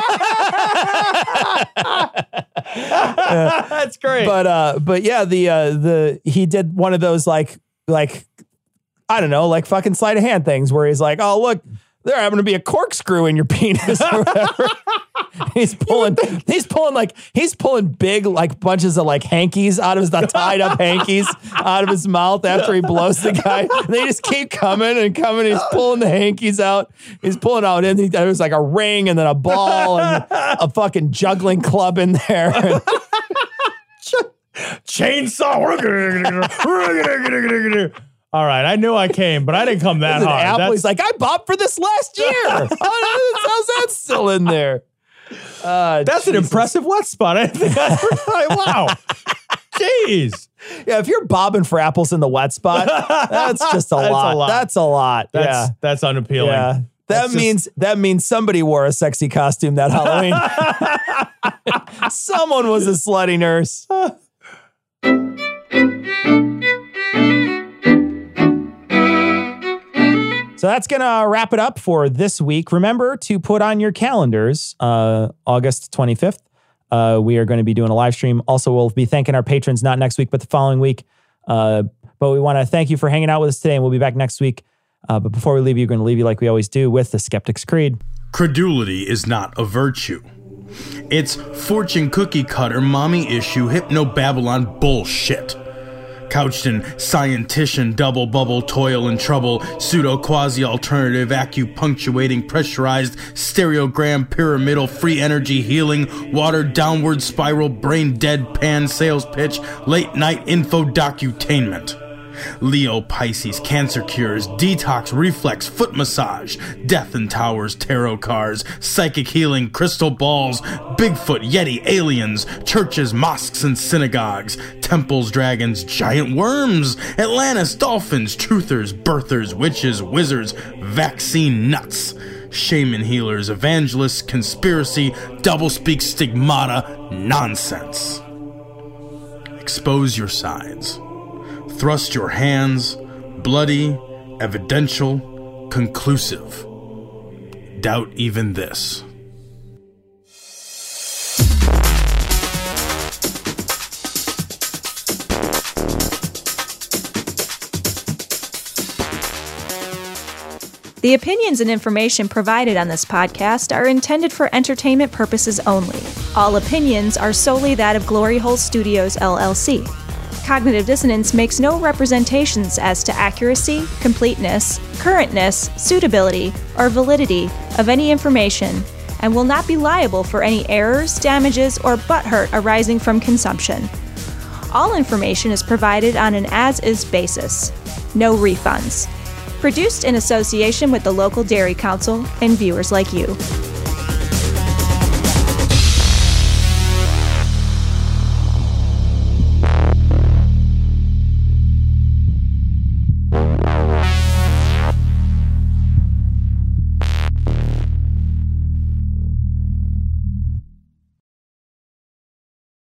B: That's great.
C: But yeah, he did one of those like I don't know, like fucking sleight of hand things where he's like, oh look, there happened to be a corkscrew in your penis or whatever. He's pulling big like bunches of like hankies out of his tied up hankies out of his mouth after he blows the guy. And they just keep coming and coming. He's pulling the hankies out. He's pulling out and there was like a ring and then a ball and a fucking juggling club in there.
B: Chainsaw. All right, I knew I came, but I didn't come that hard.
C: He's like, I bought for this last year. How's that still in there?
B: That's an impressive wet spot. I think wow. Jeez.
C: Yeah, if you're bobbing for apples in the wet spot, that's just a lot. That's a lot.
B: That's unappealing.
C: Yeah. That means somebody wore a sexy costume that Halloween. Someone was a slutty nurse. So that's going to wrap it up for this week. Remember to put on your calendars August 25th. We are going to be doing a live stream. Also, we'll be thanking our patrons, not next week, but the following week. But we want to thank you for hanging out with us today, and we'll be back next week. But before we leave you, we're going to leave you like we always do with the Skeptic's Creed.
R: Credulity is not a virtue. It's fortune cookie cutter, mommy issue, hypno-Babylon bullshit. Couched in scientician, double bubble, toil and trouble, pseudo quasi alternative, acupunctuating, pressurized, stereogram, pyramidal, free energy healing, watered downward spiral, brain deadpan sales pitch, late night info docutainment. Leo, Pisces, cancer cures, detox, reflex, foot massage, death and towers, tarot cards, psychic healing, crystal balls, Bigfoot, Yeti, aliens, churches, mosques and synagogues, temples, dragons, giant worms, Atlantis, dolphins, truthers, birthers, witches, wizards, vaccine nuts, shaman healers, evangelists, conspiracy, doublespeak, stigmata, nonsense. Expose your sides. Thrust your hands, bloody, evidential, conclusive. Doubt even this.
A: The opinions and information provided on this podcast are intended for entertainment purposes only. All opinions are solely that of Glory Hole Studios, LLC. Cognitive Dissonance makes no representations as to accuracy, completeness, currentness, suitability, or validity of any information, and will not be liable for any errors, damages, or butthurt arising from consumption. All information is provided on an as-is basis. No refunds. Produced in association with the local Dairy Council and viewers like you.